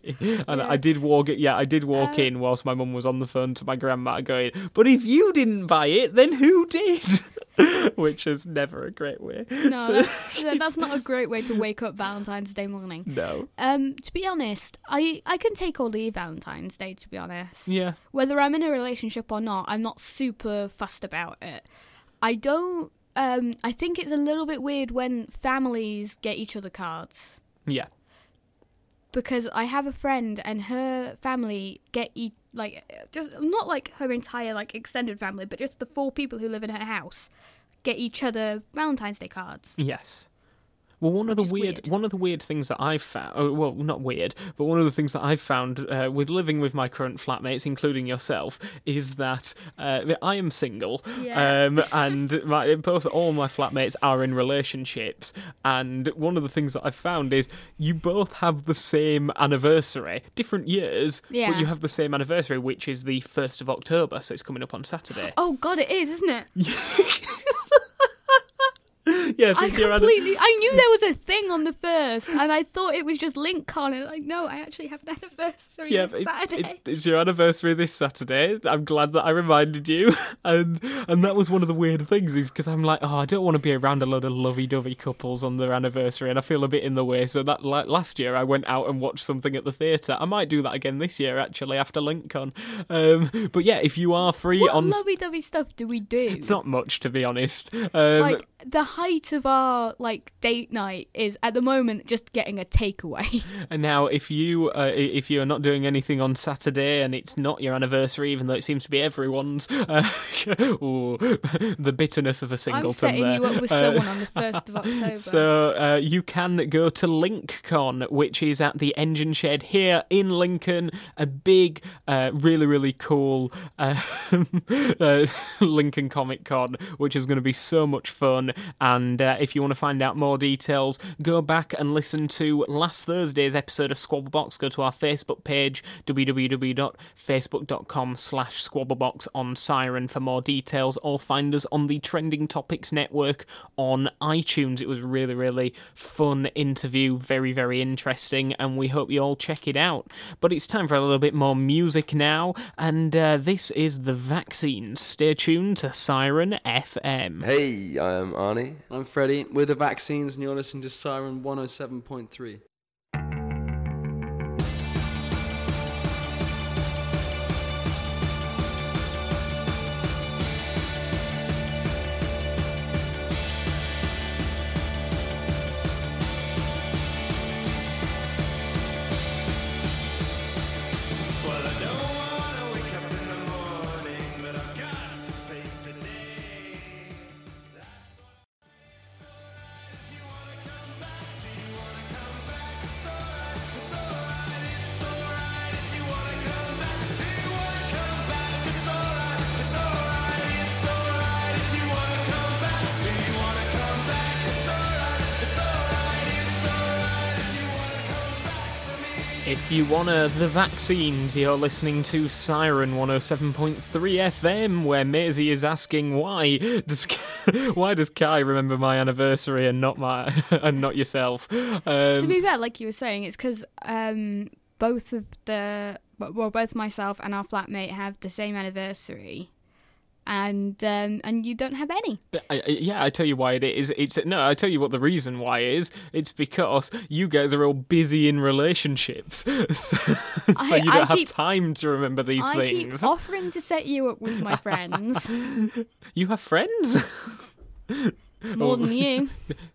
I did walk in whilst my mum was on the phone to my grandma, going, "But if you didn't buy it, then who did?" Which is never a great way. No, that's not a great way to wake up Valentine's Day morning. No. To be honest, I can take or leave Valentine's Day, to be honest. Yeah. Whether I'm in a relationship or not, I'm not super fussed about it. I think it's a little bit weird when families get each other cards. Yeah. Because I have a friend and her family get just not like her entire extended family, but just the 4 people who live in her house get each other Valentine's Day cards. Yes. Well, one of the weird things that I've found, well, not weird, but one of the things that I've found with living with my current flatmates, including yourself, is that I am single, Yeah. and all my flatmates are in relationships. And one of the things that I've found is you both have the same anniversary, different years, but Yeah. you have the same anniversary, which is the 1st of October, so it's coming up on Saturday. Oh God, it is, isn't it? Yes, I knew there was a thing on the 1st, and I thought it was just LinkCon, and no, I actually have an anniversary this Saturday. It's your anniversary this Saturday. I'm glad that I reminded you, and that was one of the weird things, is because I'm like, I don't want to be around a load of lovey-dovey couples on their anniversary, and I feel a bit in the way. So that last year I went out and watched something at the theatre. I might do that again this year, actually, after LinkCon. But yeah, if you are free What on lovey-dovey stuff do we do? not much, to be honest. The height of our date night is at the moment just getting a takeaway. And now, if you are not doing anything on Saturday and it's not your anniversary, even though it seems to be everyone's, ooh, the bitterness of a singleton. I'm setting there. you up with someone on the 1st of October. So you can go to LinkCon, which is at the Engine Shed here in Lincoln. A big, really, really cool Lincoln Comic Con, which is going to be so much fun. And if you want to find out more details, go back and listen to last Thursday's episode of Squabblebox. Go to our Facebook page, www.facebook.com/Squabblebox on Siren for more details, or find us on the Trending Topics Network on iTunes. It was a really, really fun interview, very, very interesting, and we hope you all check it out. But it's time for a little bit more music now, and this is The Vaccines. Stay tuned to Siren FM. Hey, I'm Arnie. I'm Freddie. We're The Vaccines, and you're listening to Siren 107.3. If you wanna the vaccines, you're listening to Siren 107.3 FM, where Maisie is asking why does Kai remember my anniversary and not yourself? To be fair, like you were saying, it's because both myself and our flatmate have the same anniversary. And you don't have any. I tell you why it is. I tell you what the reason why is. It's because you guys are all busy in relationships, so you don't have time to remember these I things. keep offering to set you up with my friends. You have friends? More than you.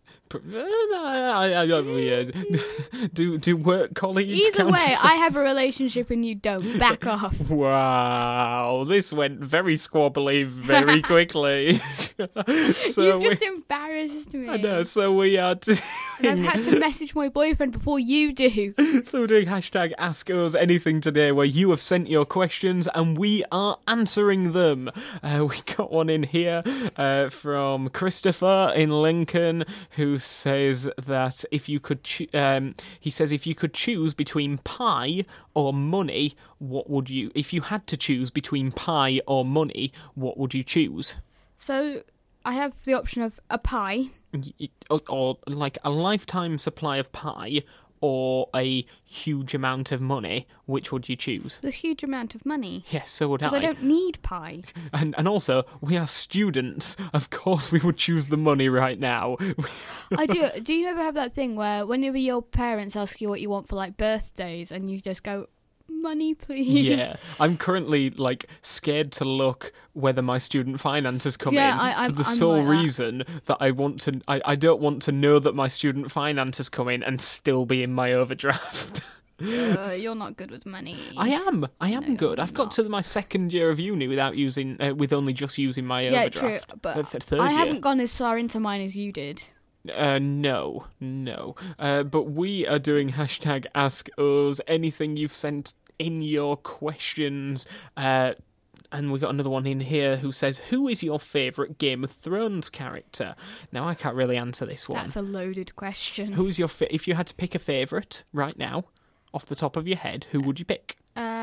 Do work colleagues Either count way, as I have a relationship and you don't. Back off. Wow, this went very squabbly very quickly. You've just embarrassed me. I know, so we are And I've had to message my boyfriend before you do. So we're doing hashtag Ask Us Anything today, where you have sent your questions and we are answering them. We got one in here from Christopher in Lincoln, who says that if you could if you could choose between pie or money, what would you? If you had to choose between pie or money, what would you choose? So I have the option of a pie. Or like a lifetime supply of pie, or a huge amount of money. Which would you choose? The huge amount of money. Yes, so would I. Because I don't need pie. And also, we are students. Of course we would choose the money right now. I do. Do you ever have that thing where whenever your parents ask you what you want for like birthdays and you just go, money please? Yeah. I'm currently like scared to look whether my student finances come in for the sole like that. reason that I don't want to know that my student finances come in and still be in my overdraft. You're not good with money. I am No, good. I've got to my second year of uni without using, with only just using my overdraft. True, but Third I year. haven't gone as far into mine as you did. No. But we are doing hashtag Ask Us Anything you've sent in your questions. And we got another one in here who says, who is your favourite Game of Thrones character? Now, I can't really answer this one. That's a loaded question. Who's your if you had to pick a favourite right now, off the top of your head, who would you pick?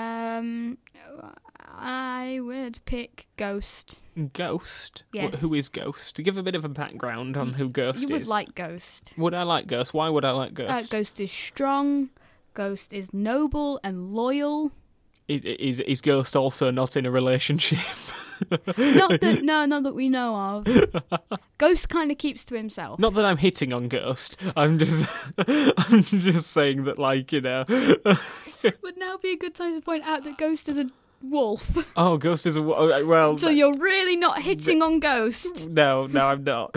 I would pick Ghost. Ghost? Yes. Who is Ghost? To give a bit of a background on who Ghost is. You would like Ghost. Would I like Ghost? Why would I like Ghost? Ghost is strong. Ghost is noble and loyal. Is Ghost also not in a relationship? Not that we know of. Ghost kind of keeps to himself. Not that I'm hitting on Ghost. I'm just saying that, like, you know. Would now be a good time to point out that Ghost is a wolf. Oh, Ghost is a well. So you're really not hitting on Ghost. No, I'm not.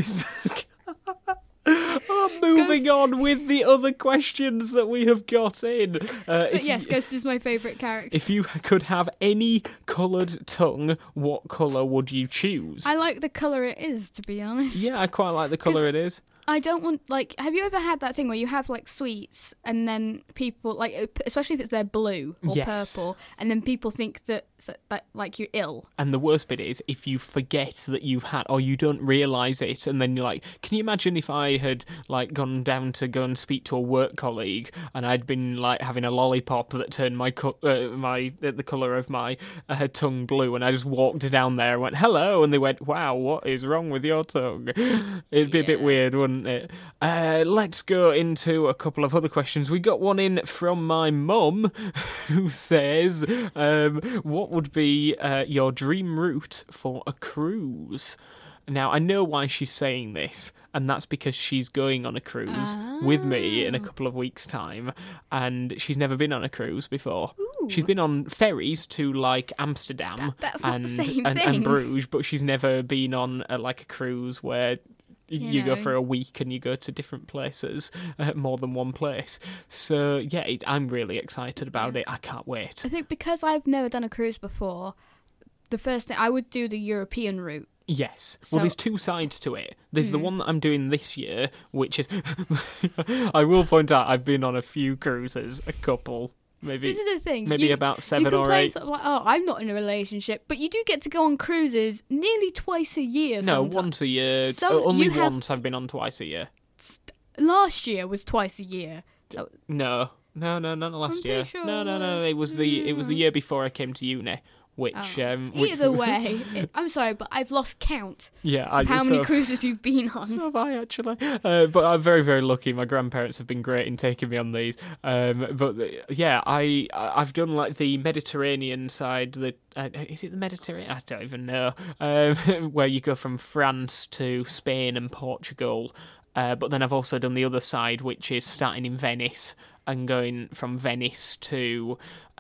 Moving on with the other questions that we have got in. Yes, Ghost is my favourite character. If you could have any coloured tongue, what colour would you choose? I like the colour it is, to be honest. Yeah, I quite like the colour it is. I don't want, like, have you ever had that thing where you have, like, sweets and then people, like, especially if it's they're blue or Yes. purple, and then people think that, like, you're ill? And the worst bit is if you forget that you've had, or you don't realise it, and then you're like, can you imagine if I had, like, gone down to go and speak to a work colleague, and I'd been, like, having a lollipop that turned the colour of my tongue blue, and I just walked down there and went, hello, and they went, wow, what is wrong with your tongue? It'd be a bit weird, wouldn't it? Let's go into a couple of other questions. We got one in from my mum who says, what would be your dream route for a cruise? Now, I know why she's saying this, and that's because she's going on a cruise with me in a couple of weeks' time, and she's never been on a cruise before. Ooh. She's been on ferries to, like, Amsterdam That's not and, the same and thing. Bruges, but she's never been on, like, a cruise where you go for a week and you go to different places, more than one place. So, yeah, I'm really excited about it. I can't wait. I think because I've never done a cruise before, the first thing, I would do the European route. Yes. So- Well, there's two sides to it. There's the one that I'm doing this year, which is... I will point out I've been on a few cruises, a couple. Maybe, This is the thing. maybe about 7 you or complain 8. Sort of like, oh, I'm not in a relationship, but you do get to go on cruises nearly twice a year. No, sometimes. once a year. So Only you have- once I've been on twice a year. Last year was twice a year. No. No, not last pretty year. sure No. It was the year before I came to uni. Which, which Either way, I'm sorry, but I've lost count yeah, of how many cruises you've been on. So have I, actually. But I'm very, very lucky. My grandparents have been great in taking me on these. Yeah, I've done like the Mediterranean side. Is it the Mediterranean? I don't even know. Where you go from France to Spain and Portugal. But then I've also done the other side, which is starting in Venice and going from Venice to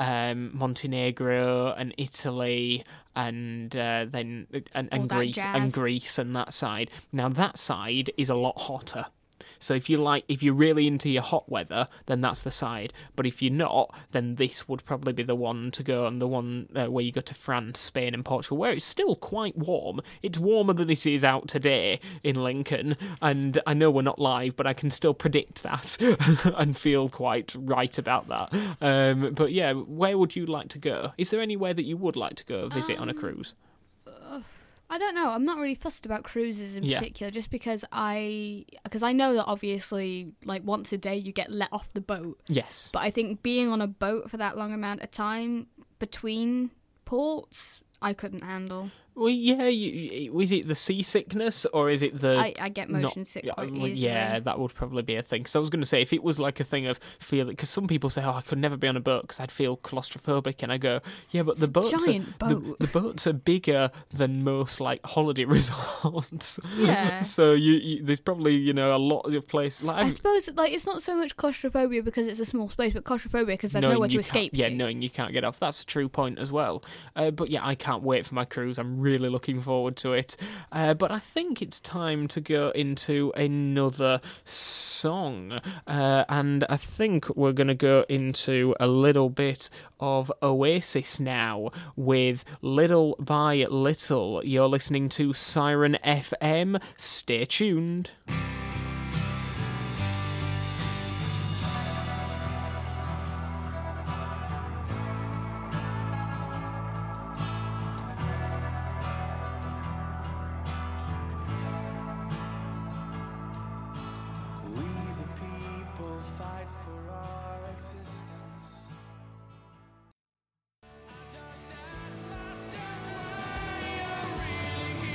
Montenegro and Italy and then All that jazz. Greece and that side. Now that side is a lot hotter. So if you're really into your hot weather, then that's the side. But if you're not, then this would probably be the one to go on, the one where you go to France, Spain and Portugal, where it's still quite warm. It's warmer than it is out today in Lincoln, and I know we're not live, but I can still predict that and feel quite right about that. But yeah, where would you like to go? Is there anywhere that you would like to go visit on a cruise? I don't know. I'm not really fussed about cruises in Yeah. particular, just because I know that obviously, like, once a day you get let off the boat. Yes. But I think being on a boat for that long amount of time between ports, I couldn't handle. Well, yeah, is it the seasickness or is it the... I get motion sick quite well, easily. yeah, that would probably be a thing. So I was going to say, if it was like a thing of feeling... Because some people say, I could never be on a boat because I'd feel claustrophobic. And I go, yeah, but the boats giant boat. The boats are bigger than most, like, holiday resorts. Yeah. So there's probably, a lot of places... I suppose, like, it's not so much claustrophobia because it's a small space, but claustrophobia because there's nowhere to escape Yeah, to. knowing you can't get off. That's a true point as well. But yeah, I can't wait for my cruise. I'm really looking forward to it. But I think it's time to go into another song. And I think we're going to go into a little bit of Oasis now with Little by Little. You're listening to Siren FM. Stay tuned. We the people fight for our existence. Just ask myself why I'm really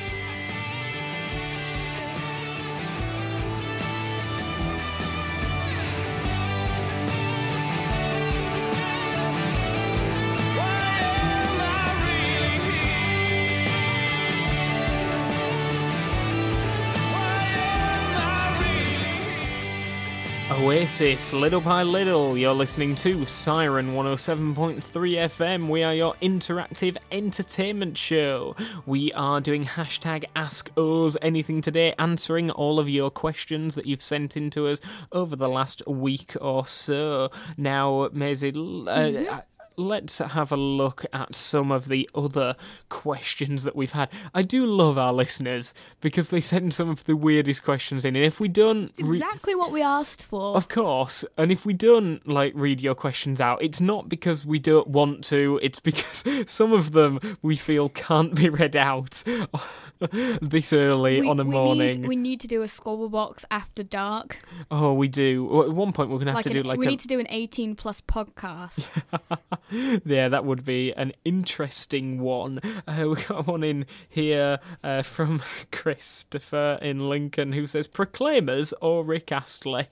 Oasis, Little by Little. You're listening to Siren 107.3 FM. We are your interactive entertainment show. We are doing hashtag Ask Us Anything today, answering all of your questions that you've sent in to us over the last week or so. Now, Maisie, let's have a look at some of the other questions that we've had. I do love our listeners because they send some of the weirdest questions in, and if we don't... It's exactly what we asked for. Of course, and if we don't read your questions out, it's not because we don't want to, it's because some of them we feel can't be read out this early on a morning. We need to do a squabble box after dark. Oh, we do. Well, at one point we're going to have to do we need to do an 18 plus podcast. Yeah, that would be an interesting one. We got one in here from Christopher in Lincoln who says, Proclaimers or Rick Astley?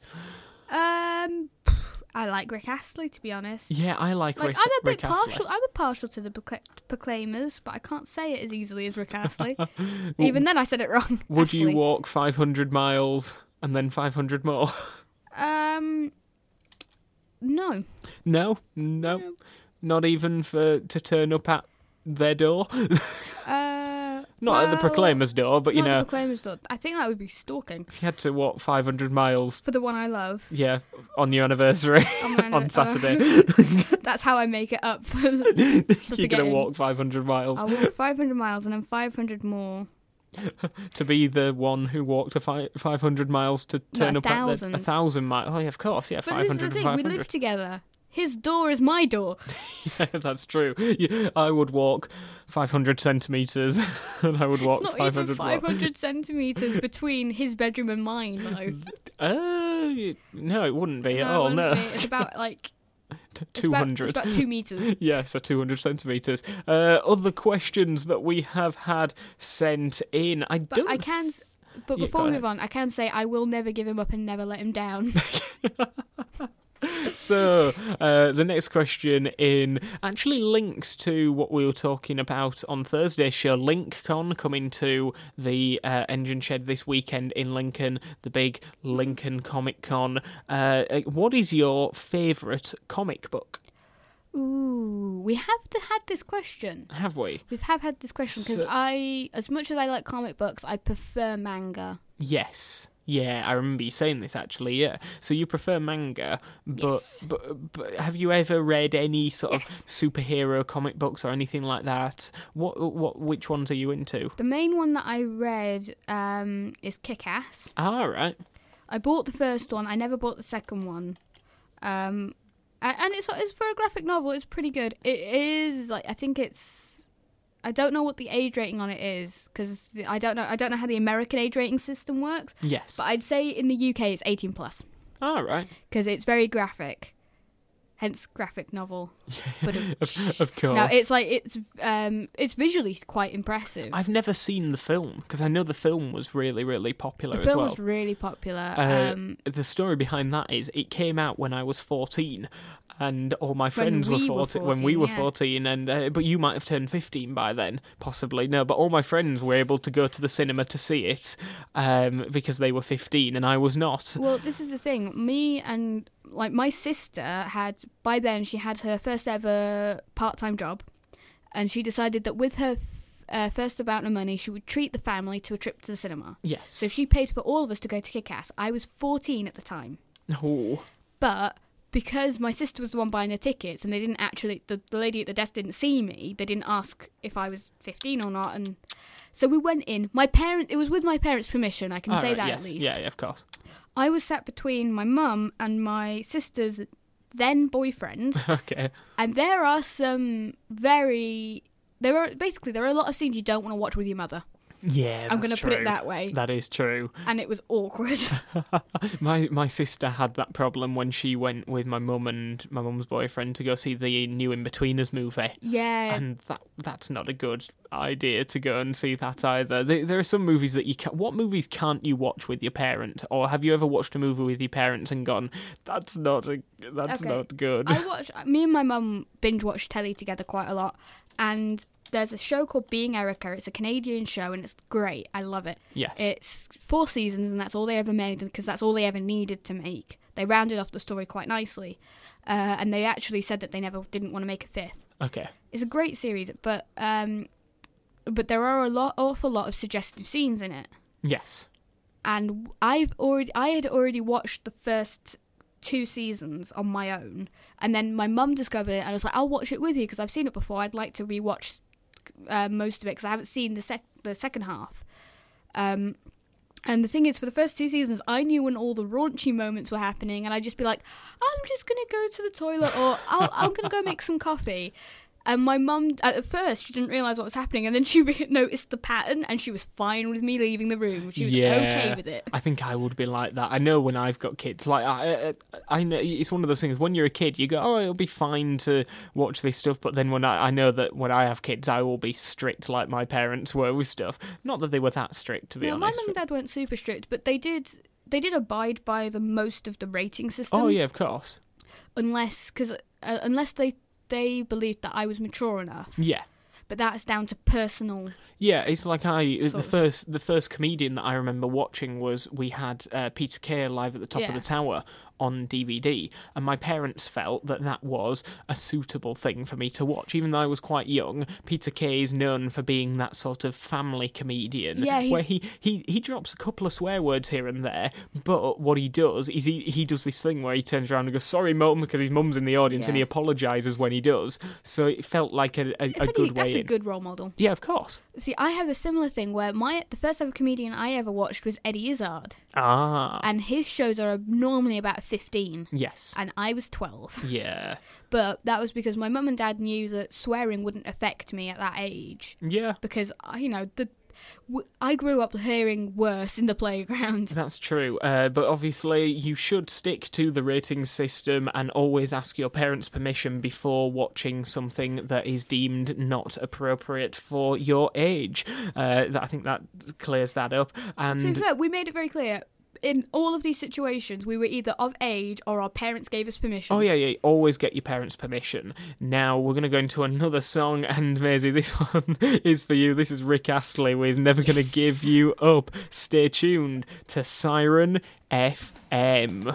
I like Rick Astley, to be honest. Yeah, I like Rick I'm a bit Rick Astley. partial. I'm a partial to the Proclaimers, but I can't say it as easily as Rick Astley. Even then, I said it wrong. Would you Astley. walk 500 miles and then 500 more? No. No. Not even to turn up at their door? Not at the Proclaimers' door, but not the Proclaimers' door. I think that would be stalking. if you had to walk 500 miles, For the one I love. yeah, on your anniversary on Saturday, That's how I make it up for you're going to forgetting. walk 500 miles I'll walk 500 miles and then 500 more. to be the one who walked 500 miles to turn up 1,000. at 1,000 miles. Oh, yeah, of course, yeah, But this is 500 the and thing, we 500. live together. His door is my door. Yeah, that's true. I would walk 500 centimetres, and I would walk It's not 500 even 500 centimetres between his bedroom and mine, though. No, it wouldn't be at it all, wouldn't no. be. It's about, like... 200. It's about 2 metres. Yeah, so 200 centimetres. Other questions that we have had sent in. But Yeah, before go we ahead. move on, I can say I will never give him up and never let him down. So, the next question in actually links to what we were talking about on Thursday's show, LinkCon, coming to the Engine Shed this weekend in Lincoln, the big Lincoln Comic Con. What is your favourite comic book? Ooh, we have had this question. Have we? We have had this question because as much as I like comic books, I prefer manga. Yes. Yeah, I remember you saying this actually. Yeah, so you prefer manga, but Yes. but have you ever read any sort of Yes. superhero comic books or anything like that? Which ones are you into? The main one that I read is Kick-Ass. All right. I bought the first one. I never bought the second one. And it's for a graphic novel. It's pretty good. It is like I don't know what the age rating on it is because I don't know how the American age rating system works. Yes. But I'd say in the UK it's 18 plus All right. because it's very graphic, hence graphic novel. But Of course. now it's visually quite impressive. I've never seen the film because I know the film was really, really popular The as film well. was really popular. The story behind that is it came out when I was 14 and all my friends were we were 14 when we were 14, 14 and but you might have turned 15 by then, possibly. No, but all my friends were able to go to the cinema to see it because they were 15 and I was not. Well, this is the thing. Me and my sister had by then she had her first ever part-time job, and she decided that with her first amount of money, she would treat the family to a trip to the cinema. Yes. So she paid for all of us to go to Kick-Ass. I was 14 at the time, Oh. but because my sister was the one buying the tickets, and they didn't actually the lady at the desk didn't see me. They didn't ask if I was 15 or not, and so we went in. It was with my parents' permission. I can All say right, that yes. at least. Yeah, of course. I was sat between my mum and my sister's then boyfriend, Okay. and there are a lot of scenes you don't want to watch with your mother. Yeah, I'm going going to put it that way. That is true. And it was awkward. My sister had that problem when she went with my mum and my mum's boyfriend to go see the new In-Betweeners movie. Yeah. And that's not a good idea to go and see that either. There are some movies that you can't... What movies can't you watch with your parents? Or have you ever watched a movie with your parents and gone, that's not good? Me and my mum binge watch telly together quite a lot. And there's a show called Being Erica. It's a Canadian show and it's great. I love it. Yes. It's 4 seasons and that's all they ever made because that's all they ever needed to make. They rounded off the story quite nicely. And they actually said that they didn't want to make a 5th. Okay. It's a great series, but there are awful lot of suggestive scenes in it. Yes. And I had already watched the first 2 seasons on my own, and then my mum discovered it, and I was like, I'll watch it with you because I've seen it before. I'd like to rewatch most of it because I haven't seen the second half. And the thing is, for the first 2 seasons, I knew when all the raunchy moments were happening, and I'd just be like, I'm just going to go to the toilet, or I'm going to go make some coffee. And my mum, at first, she didn't realise what was happening, and then she noticed the pattern, and she was fine with me leaving the room. She was okay with it. I think I would be like that. I know when I've got kids, like I know it's one of those things. When you're a kid, you go, "Oh, it'll be fine to watch this stuff." But then when I know that when I have kids, I will be strict like my parents were with stuff. Not that they were that strict, to be honest. My mum and dad weren't super strict, but they did abide by the most of the rating system. Oh yeah, of course. Unless they believed that I was mature enough. Yeah. But that's down to personal. Yeah, it's like the first comedian that I remember watching was we had Peter Kay live at the top of the tower on DVD, and my parents felt that was a suitable thing for me to watch. Even though I was quite young, Peter Kay is known for being that sort of family comedian, where he drops a couple of swear words here and there, but what he does is he does this thing where he turns around and goes, "Sorry, Mum," because his mum's in the audience, and he apologises when he does. So it felt like a good way That's a in. good role model. Yeah, of course. See, I have a similar thing where the first ever comedian I ever watched was Eddie Izzard. Ah. And his shows are normally about 15. Yes. And I was 12. Yeah. But that was because my mum and dad knew that swearing wouldn't affect me at that age. Yeah. Because, I grew up hearing worse in the playground. That's true, but obviously you should stick to the rating system and always ask your parents' permission before watching something that is deemed not appropriate for your age. I think that clears that up. And To be fair, we made it very clear. In all of these situations, we were either of age or our parents gave us permission. oh yeah, always get your parents' permission. Now we're going to go into another song, and Maisie, this one is for you. This is Rick Astley with Never Gonna Give You Up. Stay tuned to Siren FM.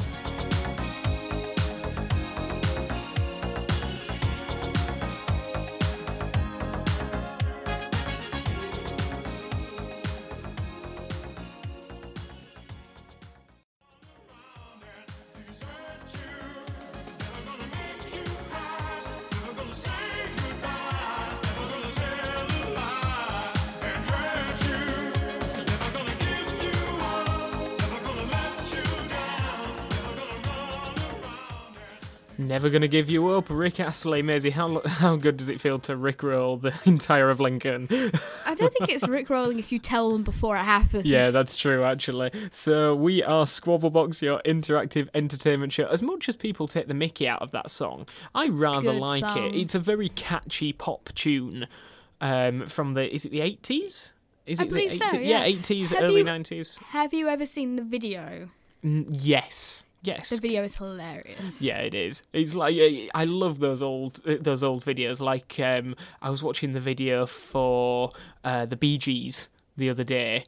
Never Gonna Give You Up, Rick Astley. Maisie, how good does it feel to rickroll the entire of Lincoln? I don't think it's rickrolling if you tell them before it happens. Yeah, that's true, actually. So we are Squabblebox, your interactive entertainment show. As much as people take the mickey out of that song, I rather good like song. it. It's a very catchy pop tune from is it the 80s? Is I it believe the so, 80s? yeah. 80s, Have early you- 90s. Have you ever seen the video? Yes. The video is hilarious. Yeah, it is. It's like I love those old videos. Like I was watching the video for the Bee Gees the other day.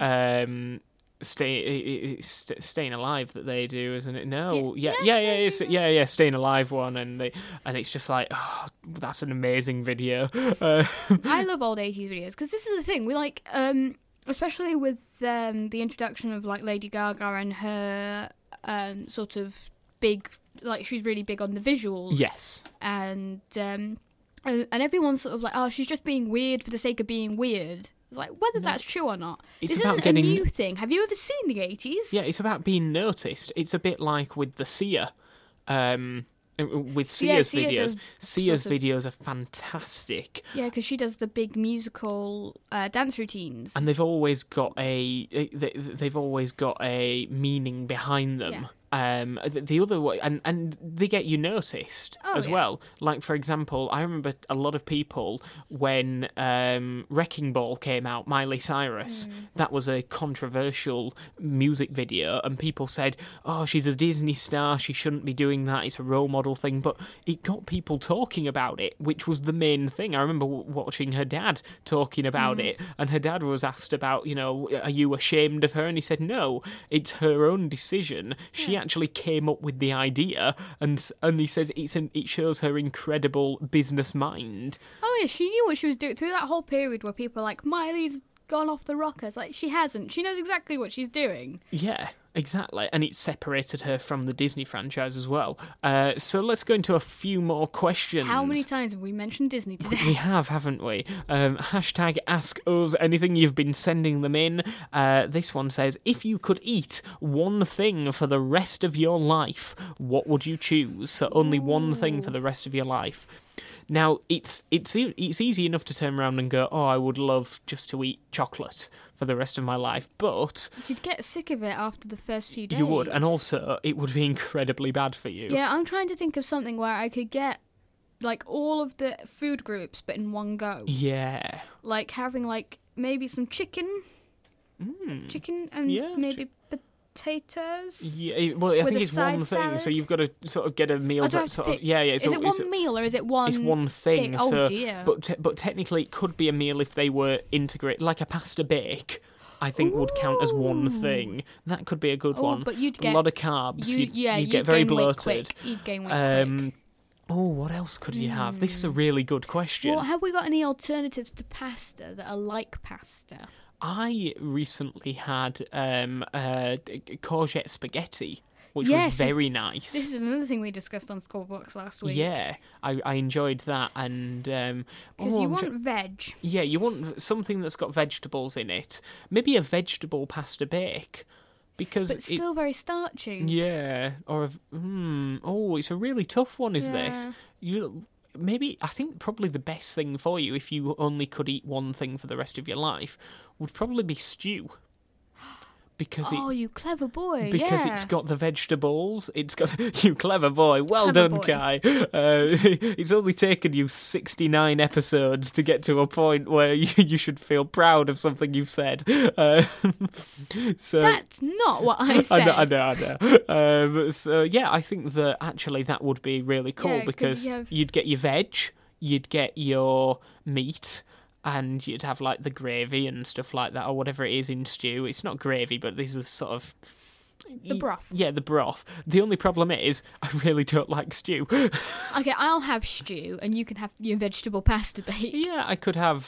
Staying Alive that they do, isn't it? No, yeah, Staying Alive one, and it's just like, oh, that's an amazing video. I love old 80s videos because this is the thing. We like, especially with the introduction of like Lady Gaga and her sort of big, like she's really big on the visuals. Yes. And everyone's sort of like, oh, she's just being weird for the sake of being weird. It's like, whether that's true or not. It's this about isn't getting- a new thing. Have you ever seen the 80s? Yeah, it's about being noticed. It's a bit like with the Sia. With Sia's Sia videos. does Sia's sort of- videos are fantastic. Yeah, because she does the big musical dance routines. And they've always got they've always got a meaning behind them. Yeah. The other way, and they get you noticed as yeah. well. Like, for example, I remember a lot of people when Wrecking Ball came out, Miley Cyrus, that was a controversial music video, and people said, oh, she's a Disney star, she shouldn't be doing that, it's a role model thing, but it got people talking about it, which was the main thing. I remember watching her dad talking about it, and her dad was asked about, are you ashamed of her? And he said, no, it's her own decision. She actually came up with the idea, and he says it shows her incredible business mind. Oh yeah, she knew what she was doing through that whole period where people were like, Miley's gone off the rockers. Like, she hasn't. She knows exactly what she's doing. Yeah, exactly. And it separated her from the Disney franchise as well. So let's go into a few more questions. How many times have we mentioned Disney today? We have, haven't we? Hashtag Ask Us Anything. You've been sending them in. This one says, if you could eat one thing for the rest of your life, what would you choose? So only one thing for the rest of your life. Now, it's easy enough to turn around and go, oh, I would love just to eat chocolate for the rest of my life, but You'd get sick of it after the first few days. you would, and also it would be incredibly bad for you. Yeah, I'm trying to think of something where I could get like all of the food groups but in one go. Yeah. Like having like maybe some chicken and Yeah, maybe potatoes. Yeah, well, I With think a it's one side thing, so salad? you've got to sort of get a meal Oh, do I that have to sort of... pick? Yeah, Is it one meal or is it one? It's one thing. Oh so, dear. But technically, it could be a meal if they were integrated, like a pasta bake. I think would count as one thing. That could be a good Oh, one. but you'd a get- lot of carbs. You'd you'd get very gain weight bloated. quick. You'd gain weight quick. Oh, what else could you have? This is a really good question. Well, have we got any alternatives to pasta that are like pasta? I recently had courgette spaghetti, which Yes, was very nice. This is another thing we discussed on Schoolbox last week. Yeah, I enjoyed that, and Because you want veg. yeah, you want something that's got vegetables in it. Maybe a vegetable pasta bake. because but still very starchy. Yeah, or it's a really tough one. Is Yeah. this I think probably the best thing for you if you only could eat one thing for the rest of your life would probably be stew. Because Oh, you clever boy! because yeah. it's got the vegetables. It's got you clever boy. Well Clever done, boy. Kai. It's only taken you 69 episodes to get to a point where you should feel proud of something you've said. So That's not what I said. I know. So yeah, I think that actually that would be really cool Yeah, 'cause because you have- you'd get your veg, you'd get your meat, and you'd have like the gravy and stuff like that, or whatever it is in stew. It's not gravy, but this is sort of The broth. Yeah, the broth. The only problem is I really don't like stew. Okay, I'll have stew, and you can have your vegetable pasta bake. Yeah, I could have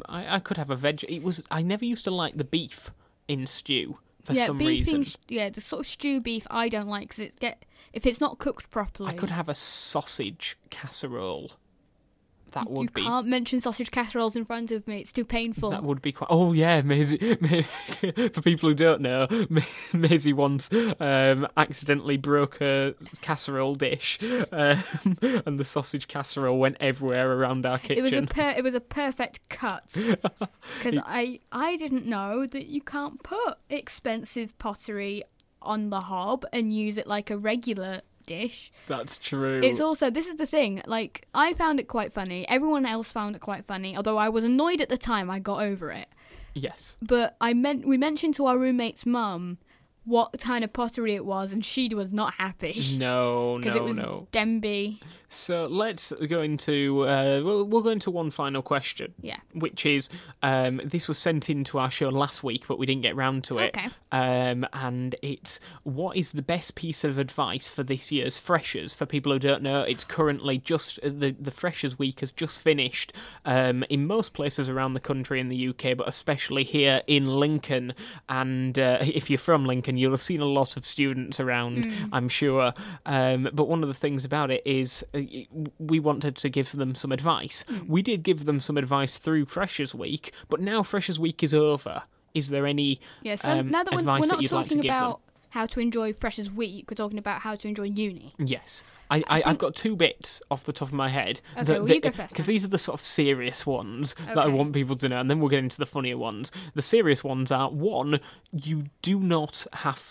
I could have a veg. I never used to like the beef in stew for some beef reason. the sort of stew beef I don't like because if it's not cooked properly. I could have a sausage casserole. That would You be. can't mention sausage casseroles in front of me. It's too painful. That would be quite. Oh yeah, Maisie. For people who don't know, Maisie once accidentally broke a casserole dish, and the sausage casserole went everywhere around our kitchen. It was a perfect cut because I didn't know that you can't put expensive pottery on the hob and use it like a regular dish. That's true. It's also, this is the thing, like, I found it quite funny. Everyone else found it quite funny, although I was annoyed at the time. I got over it. Yes. But we mentioned to our roommate's mum what kind of pottery it was, and she was not happy. No. Because it was Denby. So let's go into we'll go into one final question. Yeah. Which is this was sent in to our show last week, but we didn't get round to it. Okay. And it's what is the best piece of advice for this year's Freshers? For people who don't know, it's currently just the Freshers Week has just finished in most places around the country in the UK, but especially here in Lincoln. And if you're from Lincoln, you'll have seen a lot of students around, I'm sure. But one of the things about it is we wanted to give them some advice. We did give them some advice through Freshers Week, but now Freshers Week is over. Is there any Yeah, so now that we're advice not that you'd like to talking give about how to enjoy Freshers Week, we're talking about how to enjoy uni. them? Yes. I've got two bits off the top of my head. Okay, well, you go first Because then. these are the sort of serious ones that I Okay. want people to know, and then we'll get into the funnier ones. The serious ones are, one, you do not have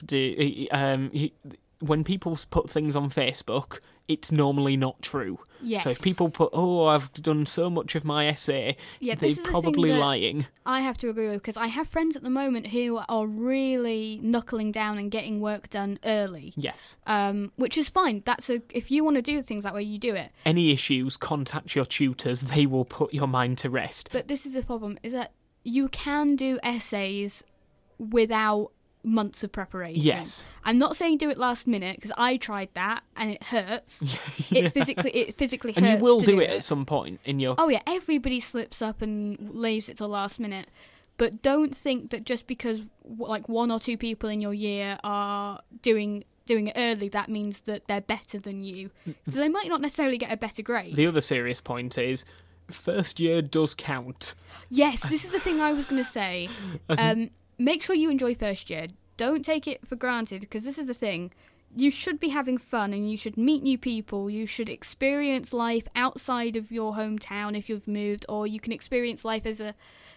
to... when people put things on Facebook, it's normally not true. Yes. So if people put, I've done so much of my essay, Yeah, they're this is the probably thing that lying. I have to agree with, because I have friends at the moment who are really knuckling down and getting work done early. Yes. Which is fine. If you want to do things that way, you do it. Any issues, contact your tutors. They will put your mind to rest. But this is the problem, is that you can do essays without months of preparation. Yes. I'm not saying do it last minute, because I tried that and it hurts. It physically hurts. And you will to do it at some point in your... Oh yeah, everybody slips up and leaves it till last minute. But don't think that just because like one or two people in your year are doing it early, that means that they're better than you. Because they might not necessarily get a better grade. The other serious point is, first year does count. Yes, this is the thing I was going to say. Make sure you enjoy first year. Don't take it for granted, because this is the thing. You should be having fun, and you should meet new people. You should experience life outside of your hometown if you've moved, or you can experience life as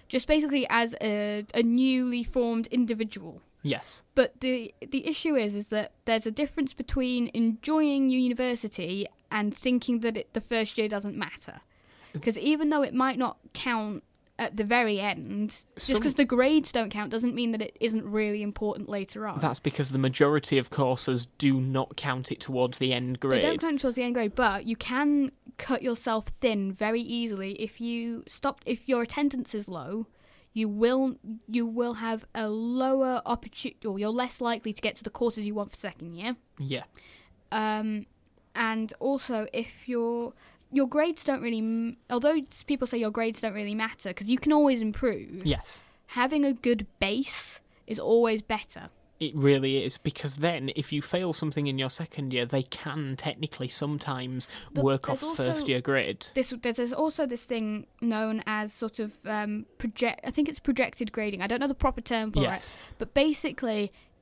as a newly formed individual. Yes. But the issue is that there's a difference between enjoying university and thinking that the first year doesn't matter. Because even though it might not count at the very end, just because the grades don't count doesn't mean that it isn't really important later on. That's because the majority of courses do not count it towards the end grade. They don't count towards the end grade, but you can cut yourself thin very easily if your attendance is low. You will have a lower opportunity, or you're less likely to get to the courses you want for second year. Yeah. And also, if your grades don't really... Although people say your grades don't really matter, because you can always improve. Yes. Having a good base is always better. It really is, because then if you fail something in your second year, they can technically sometimes work off first year grades. There's also this thing known as sort of I think it's projected grading. I don't know the proper term for it. But basically,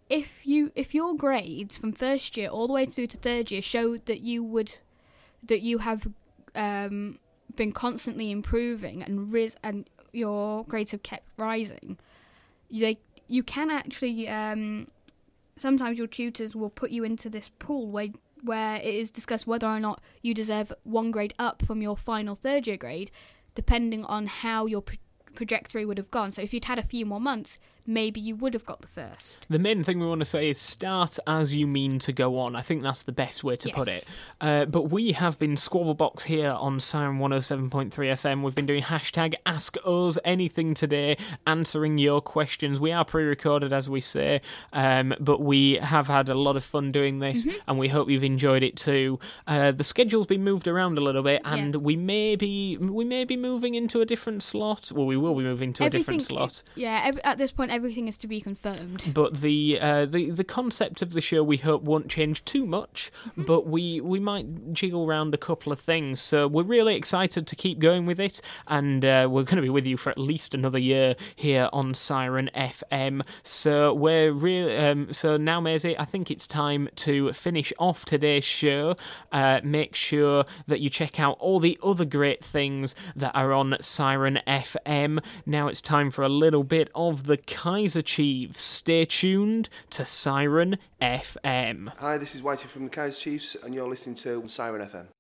if your grades from first year all the way through to third year show that you have been constantly improving and your grades have kept rising, you can actually sometimes your tutors will put you into this pool where it is discussed whether or not you deserve one grade up from your final third year grade, depending on how your trajectory would have gone. So if you'd had a few more months, maybe you would have got the first. The main thing we want to say is start as you mean to go on. I think that's the best way to put it. But we have been Squabblebox here on Siren 107.3 FM. We've been doing hashtag Ask Us Anything today, answering your questions. We are pre-recorded, as we say, but we have had a lot of fun doing this, and we hope you've enjoyed it too. The schedule's been moved around a little bit, and we may be moving into a different slot. Well, we will be moving to a different slot. At this point, everything is to be confirmed. But the concept of the show, we hope, won't change too much, but we might jiggle around a couple of things. So we're really excited to keep going with it, and we're going to be with you for at least another year here on Siren FM. So we're really so now, Maisie, I think it's time to finish off today's show. Make sure that you check out all the other great things that are on Siren FM. Now it's time for a little bit of the Kaiser Chiefs. Stay tuned to Siren FM. Hi, this is Whitey from the Kaiser Chiefs, and you're listening to Siren FM.